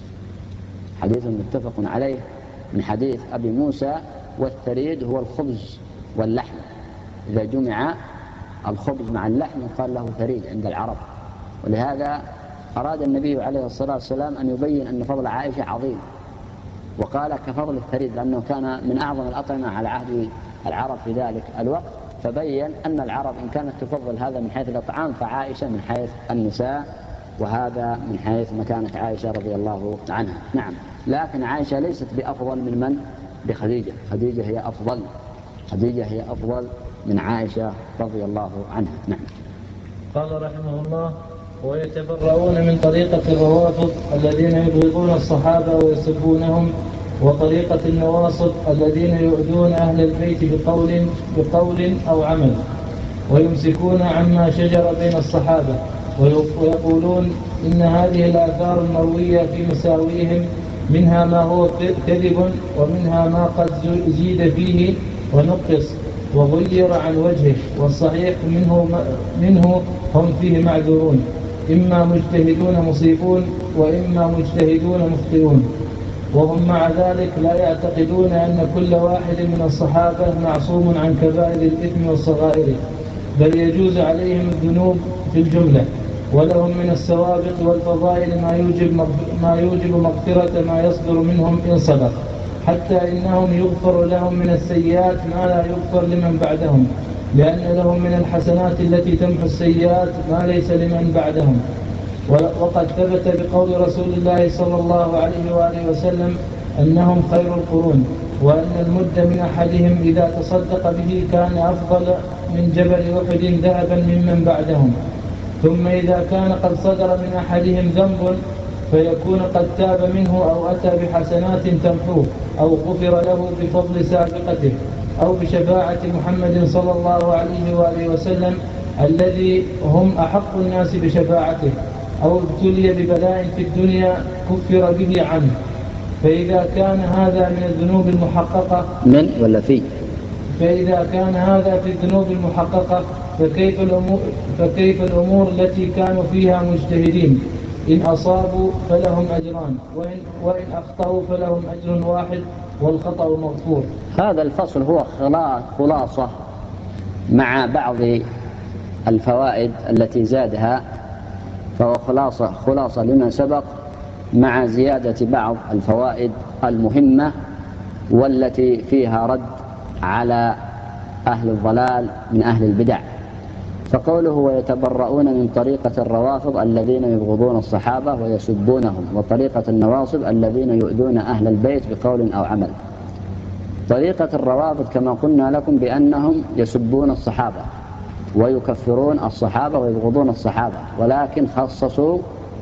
حديث متفق عليه من حديث أبي موسى. والثريد هو الخبز واللحم، إذا جمع الخبز مع اللحم قال له ثريد عند العرب. ولهذا أراد النبي عليه الصلاة والسلام أن يبين أن فضل عائشة عظيم، وقال كفضل الثريد لأنه كان من أعظم الأطعمة على عهد العرب في ذلك الوقت، فبين أن العرب إن كانت تفضل هذا من حيث الأطعام فعائشة من حيث النساء، وهذا من حيث مكانة عائشة رضي الله عنها. نعم، لكن عائشة ليست بأفضل من من؟ بخديجة. خديجة هي أفضل، خديجة هي أفضل من عائشة رضي الله عنها. نعم. قال رحمه الله ويتبرؤون من طريقة الروافض الذين يبغضون الصحابة ويسبونهم، وطريقة النواصب الذين يؤذون أهل البيت بقول, بقول أو عمل، ويمسكون عما شجر بين الصحابة ويقولون إن هذه الآثار المروية في مساويهم منها ما هو كذب ومنها ما قد زيد فيه ونقص وغير عن وجهه، والصحيح منه, منه هم فيه معذورون، إما مجتهدون مصيبون وإما مجتهدون مخطئون. وهم مع ذلك لا يعتقدون أن كل واحد من الصحابة معصوم عن كبائر الإثم والصغائر، بل يجوز عليهم الذنوب في الجملة، ولهم من السوابق والفضائل ما يوجب ما يوجب مغفرة ما يصدر منهم إن صدق، حتى إنهم يغفر لهم من السيئات ما لا يغفر لمن بعدهم، لأن لهم من الحسنات التي تمحو السيئات ما ليس لمن بعدهم. وقد ثبت بقول رسول الله صلى الله عليه وآله وسلم أنهم خير القرون، وأن المد من أحدهم إذا تصدق به كان أفضل من جبل أحد ذهبا ممن بعدهم. ثم إذا كان قد صدر من أحدهم ذنب فيكون قد تاب منه أو أتى بحسنات تمحوه أو غفر له بفضل سابقته أو بشفاعة محمد صلى الله عليه وآله وسلم الذي هم أحق الناس بشفاعته، أو ابتلي ببلاء في الدنيا كفر به عنه. فإذا كان هذا من الذنوب المحققة من ولا في فإذا كان هذا في الذنوب المحققة فكيف الأمور, فكيف الأمور التي كانوا فيها مجتهدين؟ إن أصابوا فلهم أجران، وإن, وإن أخطأوا فلهم أجر واحد والخطأ مغفور. هذا الفصل هو خلاصة مع بعض الفوائد التي زادها، فهو خلاصة, خلاصة لما سبق مع زيادة بعض الفوائد المهمة والتي فيها رد على أهل الضلال من أهل البدع. فقوله ويتبرؤون من طريقة الروافض الذين يبغضون الصحابة ويسبونهم، وطريقة النواصب الذين يؤذون أهل البيت بقول أو عمل. طريقة الروافض كما قلنا لكم بأنهم يسبون الصحابة ويكفرون الصحابة ويبغضون الصحابة، ولكن خصصوا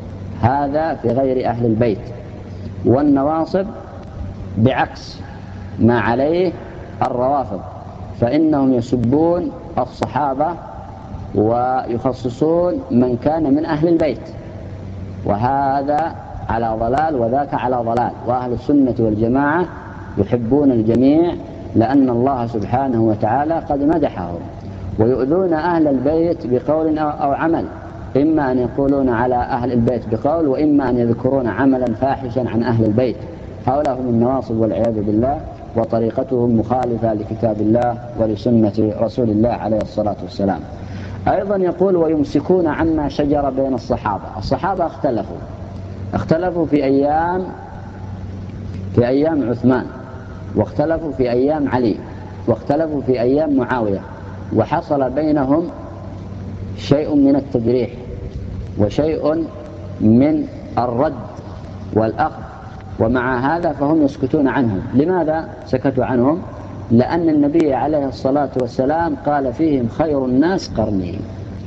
هذا في غير أهل البيت. والنواصب بعكس ما عليه الروافض، فإنهم يسبون الصحابة ويخصصون من كان من أهل البيت، وهذا على ضلال وذاك على ضلال. وأهل السنة والجماعة يحبون الجميع لأن الله سبحانه وتعالى قد مدحهم. ويؤذون أهل البيت بقول أو عمل، إما أن يقولون على أهل البيت بقول، وإما أن يذكرون عملا فاحشا عن أهل البيت. هؤلاء هم النواصب والعياذ بالله، وطريقتهم مخالفة لكتاب الله ولسنة رسول الله عليه الصلاة والسلام. أيضا يقول ويمسكون عما شجر بين الصحابة. الصحابة اختلفوا اختلفوا في أيام في أيام عثمان، واختلفوا في أيام علي، واختلفوا في أيام معاوية، وحصل بينهم شيء من التجريح وشيء من الرد والأخذ، ومع هذا فهم يسكتون عنهم. لماذا سكتوا عنهم؟ لأن النبي عليه الصلاة والسلام قال فيهم خير الناس قرني،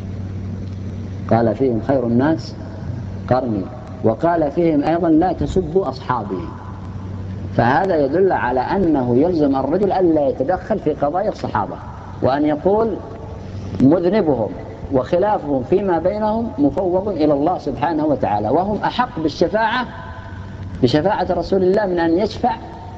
قال فيهم خير الناس قرني، وقال فيهم أيضا لا تسبوا أصحابي. فهذا يدل على أنه يلزم الرجل ألا يتدخل في قضايا الصحابة، وأن يقول مذنبهم وخلافهم فيما بينهم مفوض إلى الله سبحانه وتعالى، وهم أحق بالشفاعة بشفاعة رسول الله من أن يشفع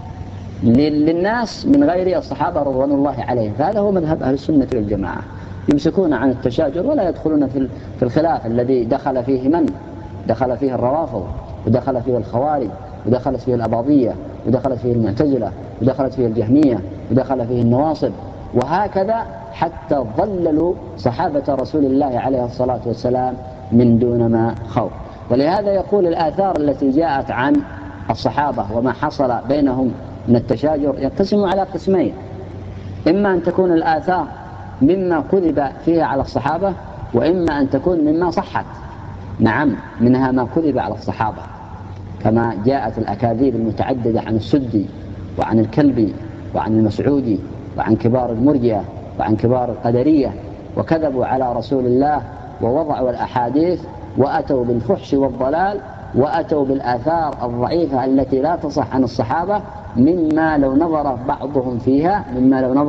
للناس من غير الصحابة رضوان الله عليهم. فهذا هو مذهب أهل السنة والجماعة، يمسكون عن التشاجر ولا يدخلون في الخلاف الذي دخل فيه من دخل فيه الروافض، ودخل فيه الخوارج، ودخلت فيه الأباضية، ودخلت فيه المعتزلة، ودخلت فيه الجهمية، ودخل فيه النواصب، وهكذا حتى ضللوا صحابة رسول الله عليه الصلاة والسلام من دون ما خوف. ولهذا يقول الآثار التي جاءت عن الصحابة وما حصل بينهم من التشاجر ينقسم على قسمين: إما أن تكون الآثار مما كذب فيها على الصحابة، وإما أن تكون مما صحت. نعم، منها ما كذب على الصحابة، كما جاءت الأكاذيب المتعددة عن السدي وعن الكلبي وعن المسعودي وعن كبار المرجئة وعن كبار القدرية، وكذبوا على رسول الله ووضعوا الأحاديث وأتوا بالفحش والضلال، وأتوا بالآثار الضعيفة التي لا تصح عن الصحابة، مما لو نظر بعضهم فيها مما لو نظر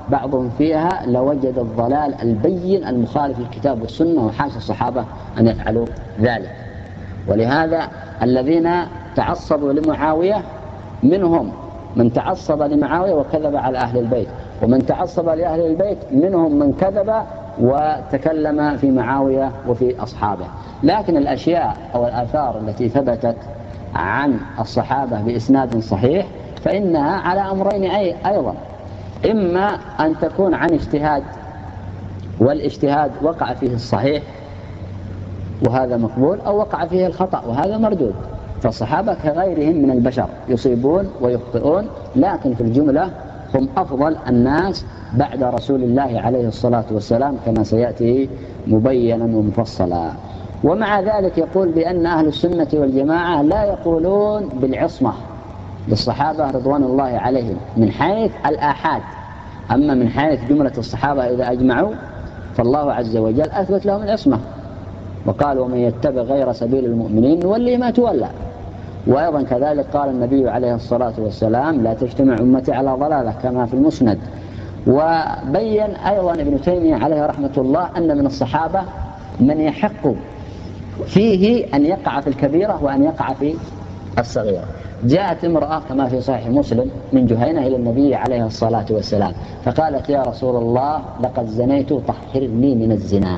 بعضهم فيها لوجد الضلال البين المخالف للكتاب والسنة، وحاشا الصحابة أن يفعلوا ذلك. ولهذا الذين تعصبوا لمعاوية منهم من تعصب لمعاوية وكذب على أهل البيت، ومن تعصب لأهل البيت منهم من كذب وتكلم في معاوية وفي أصحابه. لكن الأشياء أو الآثار التي ثبتت عن الصحابة بإسناد صحيح فإنها على أمرين أي أيضا، إما أن تكون عن اجتهاد، والاجتهاد وقع فيه الصحيح وهذا مقبول، أو وقع فيه الخطأ وهذا مردود. فالصحابة كغيرهم من البشر يصيبون ويخطئون، لكن في الجملة هم أفضل الناس بعد رسول الله عليه الصلاة والسلام كما سيأتي مبينا ومفصلا. ومع ذلك يقول بأن أهل السنة والجماعة لا يقولون بالعصمة للصحابة رضوان الله عليهم من حيث الآحاد، أما من حيث جملة الصحابة إذا أجمعوا فالله عز وجل أثبت لهم العصمة، وقال ومن يتبع غير سبيل المؤمنين نوليه ما تولى. وأيضا كذلك قال النبي عليه الصلاة والسلام لا تجتمع أمتي على ضلالة كما في المسند. وبين أيضا ابن تيمية عليه رحمة الله أن من الصحابة من يحق فيه أن يقع في الكبيرة وأن يقع في الصغيرة. جاءت امرأة كما في صحيح مسلم من جهينة إلى النبي عليه الصلاة والسلام فقالت يا رسول الله لقد زنيت طهرني من الزنا.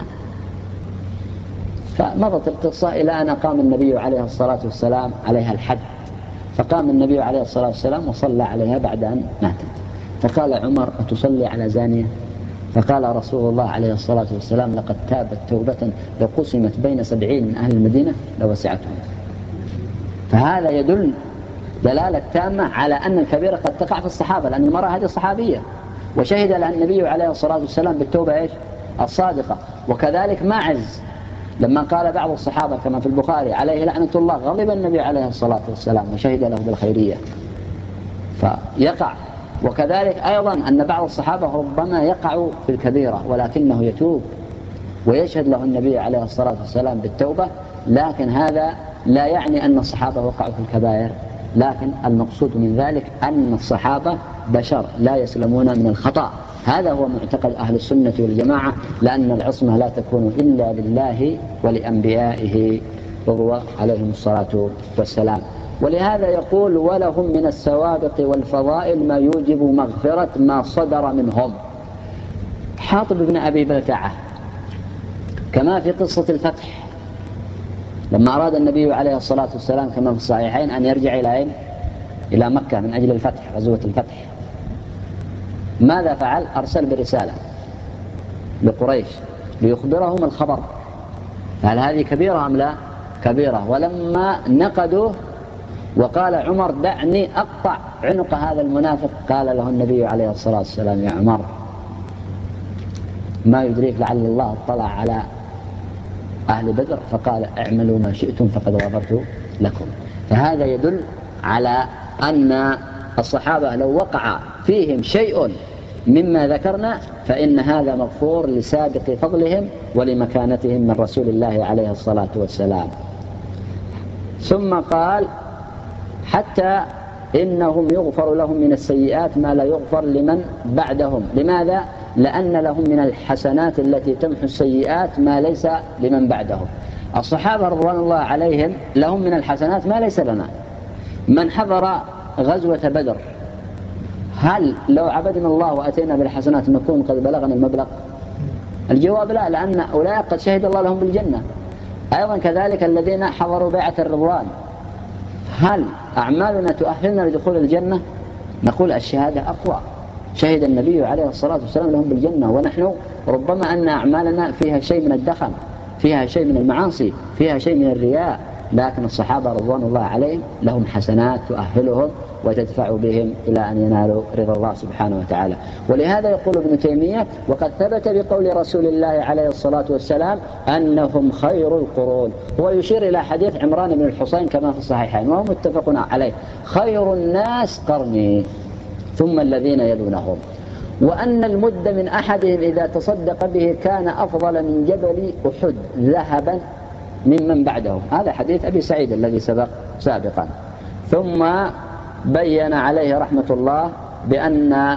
فمضت القصة إلى أن قام النبي عليه الصلاة والسلام عليها الحد، فقام النبي عليه الصلاة والسلام وصلى عليها بعد أن ماتت. فقال عمر أتصلي على زانية؟ فقال رسول الله عليه الصلاة والسلام لقد تابت توبة لو قسمت بين سبعين من أهل المدينة لوسعتهم. فهذا يدل دلالة تامة على أن الكبيرة قد تقع في الصحابة، لأن المرأة هذه صحابية وشهد لها النبي عليه الصلاة والسلام بالتوبة إيش؟ الصادقة. وكذلك ماعز لما قال بعض الصحابة كما في البخاري عليه لعنة الله غضب النبي عليه الصلاة والسلام وشهد له بالخيرية فيقع. وكذلك أيضا أن بعض الصحابة ربما يقع في الكبيرة ولكنه يتوب ويشهد له النبي عليه الصلاة والسلام بالتوبة، لكن هذا لا يعني أن الصحابة وقعوا في الكبائر، لكن المقصود من ذلك أن الصحابة بشر لا يسلمون من الخطأ. هذا هو معتقد أهل السنة والجماعة، لأن العصمة لا تكون إلا لله ولأنبيائه عليهم الصلاة والسلام. ولهذا يقول ولهم من السوابق والفضائل ما يوجب مغفرة ما صدر منهم. حاطب بن أبي بلتعة كما في قصة الفتح لما أراد النبي عليه الصلاة والسلام كما في الصحيحين أن يرجع إلى إلى مكة من أجل الفتح، غزوة الفتح، ماذا فعل؟ أرسل برسالة لقريش ليخبرهم الخبر. هل هذه كبيرة أم لا؟ كبيرة. ولما نقدوه وقال عمر دعني أقطع عنق هذا المنافق قال له النبي عليه الصلاة والسلام يا عمر ما يدريك لعل الله اطلع على أهل بدر فقال اعملوا ما شئتم فقد غفرت لكم. فهذا يدل على أن الصحابة لو وقع فيهم شيء مما ذكرنا فإن هذا مغفور لسابق فضلهم ولمكانتهم من رسول الله عليه الصلاة والسلام. ثم قال حتى إنهم يغفر لهم من السيئات ما لا يغفر لمن بعدهم. لماذا؟ لأن لهم من الحسنات التي تمحو السيئات ما ليس لمن بعدهم. الصحابة رضوان الله عليهم لهم من الحسنات ما ليس لنا. من حضر غزوة بدر هل لو عبدنا الله وأتينا بالحسنات نكون قد بلغنا المبلغ؟ الجواب لا، لأن أولئك قد شهد الله لهم بالجنة. أيضا كذلك الذين حضروا بيعة الرضوان هل أعمالنا تؤهلنا لدخول الجنة؟ نقول الشهادة أقوى، شهد النبي عليه الصلاة والسلام لهم بالجنة، ونحن ربما أن أعمالنا فيها شيء من الدخن، فيها شيء من المعاصي، فيها شيء من الرياء، لكن الصحابة رضوان الله عليهم لهم حسنات تؤهلهم وتدفع بهم إلى أن ينالوا رضا الله سبحانه وتعالى. ولهذا يقول ابن تيمية وقد ثبت بقول رسول الله عليه الصلاة والسلام أنهم خير القرون، هو يشير إلى حديث عمران بن الحصين كما في الصحيحين وهم متفقون عليه خير الناس قرني ثم الذين يلونهم، وأن المد من أحدهم إذا تصدق به كان أفضل من جبل أحد ذهبا ممن بعدهم. هذا حديث أبي سعيد الذي سبق سابقا. ثم بين عليه رحمة الله بأن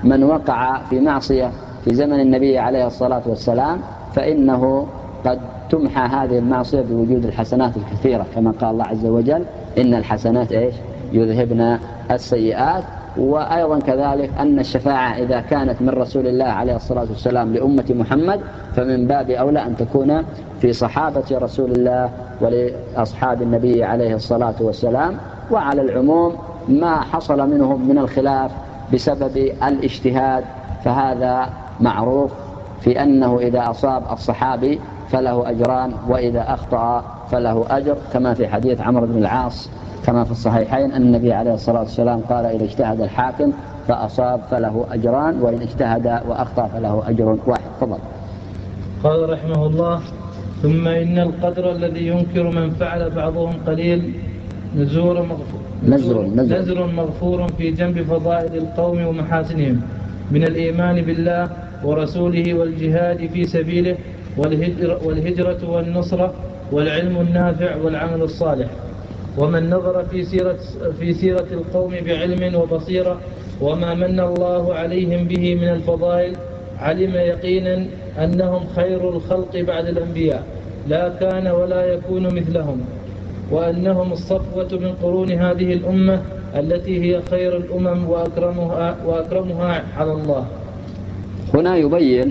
من وقع في معصية في زمن النبي عليه الصلاة والسلام فإنه قد تمحى هذه المعصية بوجود الحسنات الكثيرة، كما قال الله عز وجل إن الحسنات إيش يذهبن السيئات. وأيضا كذلك أن الشفاعة إذا كانت من رسول الله عليه الصلاة والسلام لأمة محمد فمن باب أولى أن تكون في صحابة رسول الله ولأصحاب النبي عليه الصلاة والسلام. وعلى العموم ما حصل منهم من الخلاف بسبب الاجتهاد فهذا معروف في أنه إذا أصاب الصحابي فله أجران وإذا أخطأ فله أجر، كما في حديث عمرو بن العاص كما في الصحيحين أن النبي عليه الصلاة والسلام قال إذا اجتهد الحاكم فأصاب فله أجران وإن اجتهد وأخطأ فله أجر واحد. تفضل. قال رحمه الله: ثم إن القدر الذي ينكر من فعل بعضهم قليل نزور مغفور, نزر, نزر. نزر مغفور في جنب فضائل القوم ومحاسنهم من الإيمان بالله ورسوله والجهاد في سبيله والهجر والهجرة والنصرة والعلم النافع والعمل الصالح. ومن نظر في سيرة, في سيرة القوم بعلم وبصيرة وما من الله عليهم به من الفضائل علم يقينا أنهم خير الخلق بعد الأنبياء لا كان ولا يكون مثلهم، وأنهم الصفوة من قرون هذه الأمة التي هي خير الأمم وأكرمها, وأكرمها على الله. هنا يبين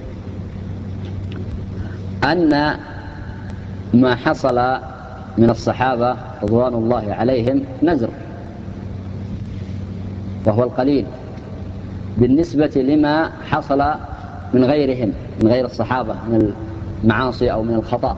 أن ما حصل من الصحابة رضوان الله عليهم نزر، وهو القليل بالنسبة لما حصل من غيرهم من غير الصحابة من المعاصي أو من الخطأ.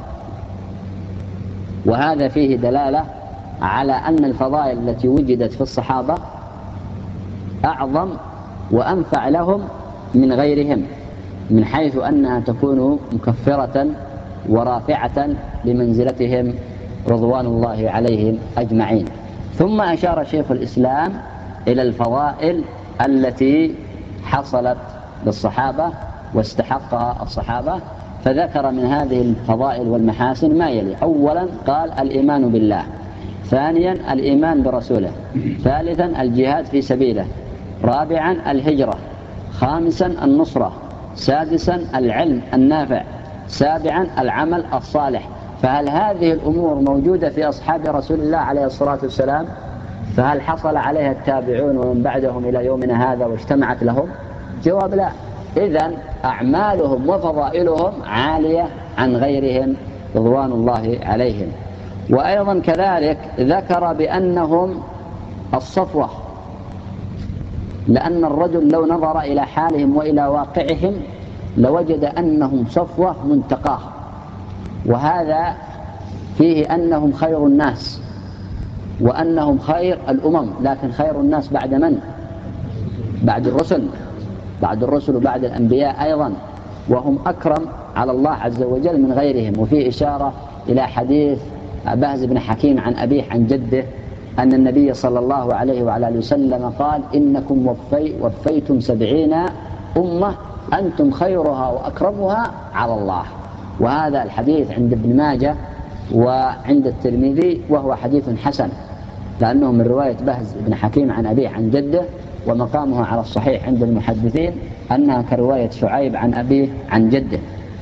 وهذا فيه دلالة على أن الفضائل التي وجدت في الصحابة أعظم وأنفع لهم من غيرهم، من حيث أنها تكون مكفرة ورافعة لمنزلتهم رضوان الله عليهم أجمعين. ثم أشار شيخ الإسلام إلى الفضائل التي حصلت للصحابة واستحقها الصحابة، فذكر من هذه الفضائل والمحاسن ما يلي: أولا قال الإيمان بالله، ثانيا الإيمان برسوله، ثالثا الجهاد في سبيله، رابعا الهجرة، خامسا النصرة، سادسا العلم النافع، سابعا العمل الصالح. فهل هذه الأمور موجودة في أصحاب رسول الله عليه الصلاة والسلام؟ فهل حصل عليها التابعون ومن بعدهم إلى يومنا هذا واجتمعت لهم؟ جواب لا. إذن أعمالهم وفضائلهم عالية عن غيرهم رضوان الله عليهم. وأيضا كذلك ذكر بأنهم الصفوة، لأن الرجل لو نظر إلى حالهم وإلى واقعهم لوجد أنهم صفوة منتقاه، وهذا فيه أنهم خير الناس وأنهم خير الأمم. لكن خير الناس بعد من؟ بعد الرسل بعد الرسل وبعد الأنبياء أيضا، وهم أكرم على الله عز وجل من غيرهم. وفي إشارة إلى حديث بهز بن حكيم عن أبيه عن جده أن النبي صلى الله عليه وعلى آله وسلم قال: إنكم وفي وفيتم سبعين أمة أنتم خيرها وأكرمها على الله. وهذا الحديث عند ابن ماجه وعند الترمذي، وهو حديث حسن لأنه من رواية بهز بن حكيم عن أبيه عن جده، ومقامها على الصحيح عند المحدثين أنها كرواية شعيب عن أبيه عن جده،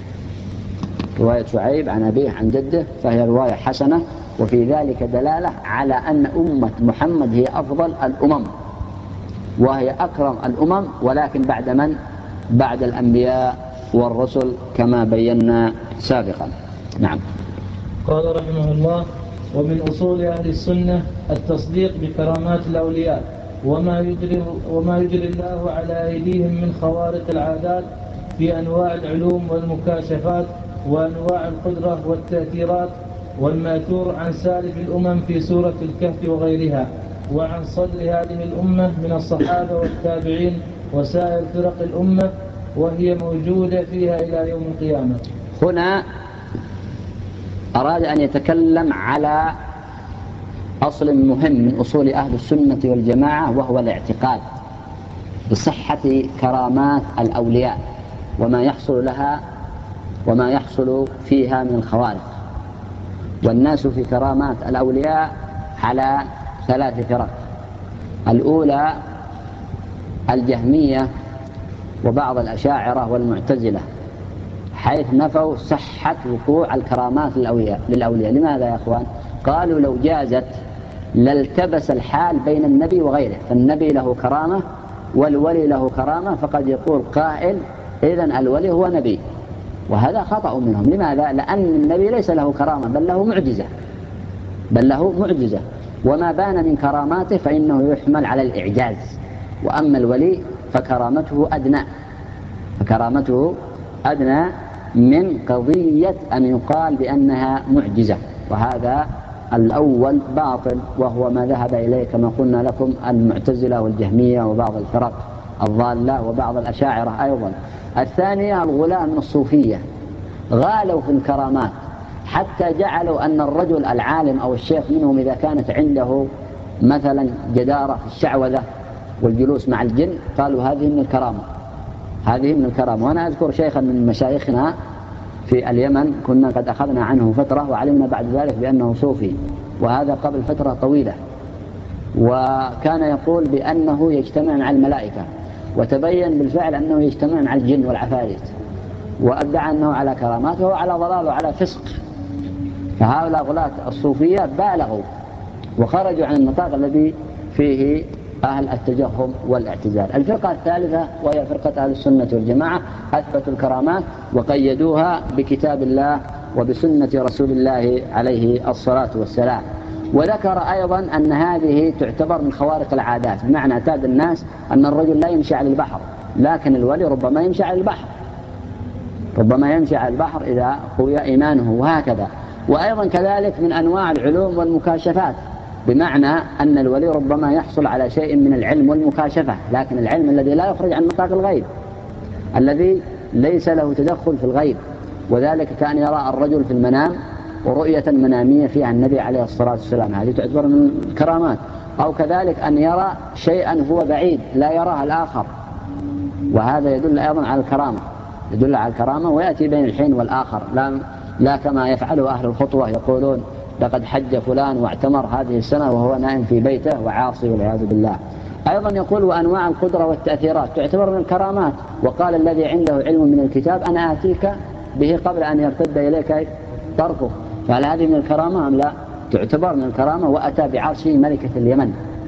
رواية شعيب عن أبيه عن جده، فهي رواية حسنة. وفي ذلك دلالة على أن أمة محمد هي أفضل الأمم وهي أكرم الأمم، ولكن بعد من؟ بعد الأنبياء والرسل كما بينا سابقا. نعم. قال رحمه الله: ومن أصول أهل السنة التصديق بكرامات الأولياء وما يجري, وما يجري الله على أيديهم من خوارق العادات في أنواع العلوم والمكاشفات وأنواع القدرة والتأثيرات، والمأثور عن سالف الأمم في سورة الكهف وغيرها، وعن صدر هذه الأمة من الصحابة والتابعين وسائر فرق الأمة، وهي موجودة فيها إلى يوم القيامة. هنا أراد أن يتكلم على أصل مهم من أصول أهل السنة والجماعة، وهو الاعتقاد بصحة كرامات الأولياء وما يحصل لها وما يحصل فيها من الخوارق. والناس في كرامات الأولياء على ثلاث فرق: الأولى الجهمية وبعض الأشاعرة والمعتزلة، حيث نفوا صحة وقوع الكرامات للأولياء. لماذا يا أخوان؟ قالوا لو جازت لالتبس الحال بين النبي وغيره، فالنبي له كرامة والولي له كرامة، فقد يقول قائل إذن الولي هو نبي، وهذا خطأ منهم. لماذا؟ لأن النبي ليس له كرامة بل له معجزة بل له معجزة وما بان من كراماته فإنه يحمل على الإعجاز، وأما الولي فكرامته أدنى فكرامته أدنى من قضية أن يقال بأنها معجزة، وهذا الأول باطل، وهو ما ذهب إليه كما قلنا لكم المعتزلة والجهمية وبعض الفرق الضالة وبعض الأشاعرة أيضا. الثانية الغلاة من الصوفية، غالوا في الكرامات حتى جعلوا أن الرجل العالم أو الشيخ منهم إذا كانت عنده مثلا جدارة في الشعوذة والجلوس مع الجن قالوا هذه من الكرامة هذه من الكرامة. وأنا أذكر شيخا من مشايخنا في اليمن كنا قد أخذنا عنه فترة وعلمنا بعد ذلك بأنه صوفي، وهذا قبل فترة طويلة، وكان يقول بأنه يجتمع مع الملائكة، وتبين بالفعل أنه يجتمع مع الجن والعفاريت، وأدعى أنه على كرامات وهو على ضلال وعلى فسق. فهؤلاء غلاة الصوفية بالغوا وخرجوا عن النطاق الذي فيه أهل التجهم والاعتزال. الفرقة الثالثة وهي فرقة أهل السنة والجماعة أثبتوا الكرامات وقيدوها بكتاب الله وبسنة رسول الله عليه الصلاة والسلام. وذكر أيضا أن هذه تعتبر من خوارق العادات، بمعنى اعتاد الناس أن الرجل لا يمشي على البحر، لكن الولي ربما يمشي على البحر ربما يمشي على البحر إذا قوي إيمانه، وهكذا. وأيضا كذلك من أنواع العلوم والمكاشفات، بمعنى أن الولي ربما يحصل على شيء من العلم والمكاشفة، لكن العلم الذي لا يخرج عن نطاق الغيب، الذي ليس له تدخل في الغيب، وذلك كان يرى الرجل في المنام ورؤية منامية فيها النبي عليه الصلاة والسلام، هذه تعتبر من الكرامات. أو كذلك أن يرى شيئا هو بعيد لا يراه الآخر، وهذا يدل أيضا على الكرامة يدل على الكرامة ويأتي بين الحين والآخر، لا, لا كما يفعله أهل الخطوة يقولون لقد حج فلان واعتمر هذه السنة وهو نائم في بيته وعاصي والعياذ بالله. أيضا يقول وأنواع القدرة والتأثيرات تعتبر من الكرامات، وقال الذي عنده علم من الكتاب أنا آتيك به قبل أن يرتد إليك طرفه، فهل هذه من الكرامة أم لا؟ تعتبر من الكرامة. وأتى بعرشه ملكة اليمن،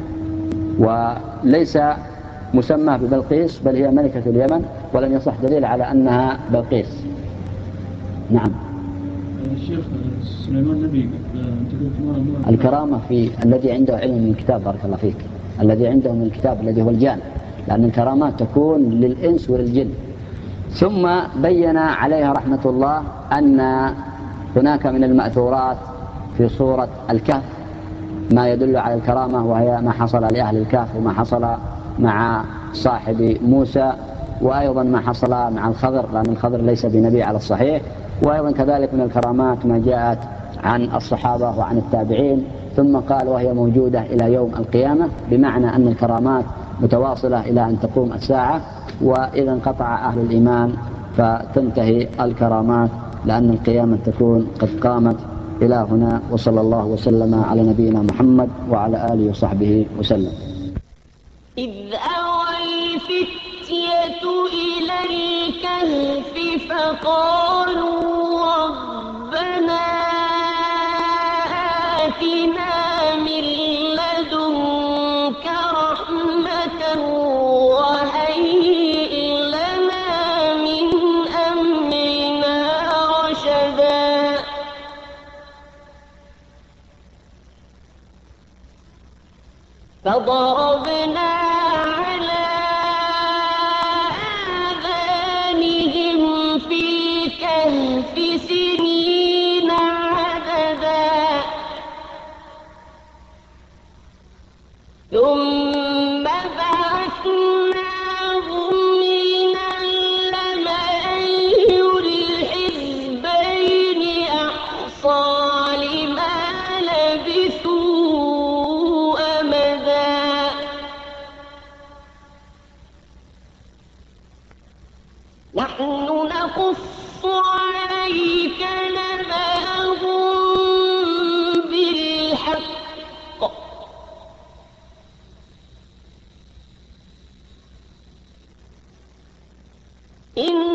وليس مسمى ببلقيس بل هي ملكة اليمن، ولم يصح دليل على أنها بلقيس. نعم. الشيخ سليمان نبي الكرامة في الذي عنده علم من الكتاب، بارك الله فيك، الذي عنده من الكتاب الذي هو الجان، لأن الكرامات تكون للإنس وللجن. ثم بين عليها رحمة الله أن هناك من المأثورات في سورة الكهف ما يدل على الكرامة، وهي ما حصل لأهل الكهف وما حصل مع صاحب موسى، وأيضا ما حصل مع الخضر، لأن الخضر ليس بنبي على الصحيح. وأيضا كذلك من الكرامات ما جاءت عن الصحابة وعن التابعين. ثم قال وهي موجودة إلى يوم القيامة، بمعنى أن الكرامات متواصلة إلى أن تقوم الساعة، وإذا انقطع أهل الإيمان فتنتهي الكرامات، لأن القيامة تكون قد قامت. إلى هنا، وصلى الله وسلم على نبينا محمد وعلى آله وصحبه وسلم. إذ أوى الفتية إلى الكهف فقالوا ربنا آتنا من لدنك رحمة وهيئ لنا من أمرنا رشدا فضربنا على آذانهم في الكهف سنين عددا ثم بعثناهم لنعلم أي الحزبين أحصى لما لبثوا أمدا نحن نقص عليك نبأهم بالحق إن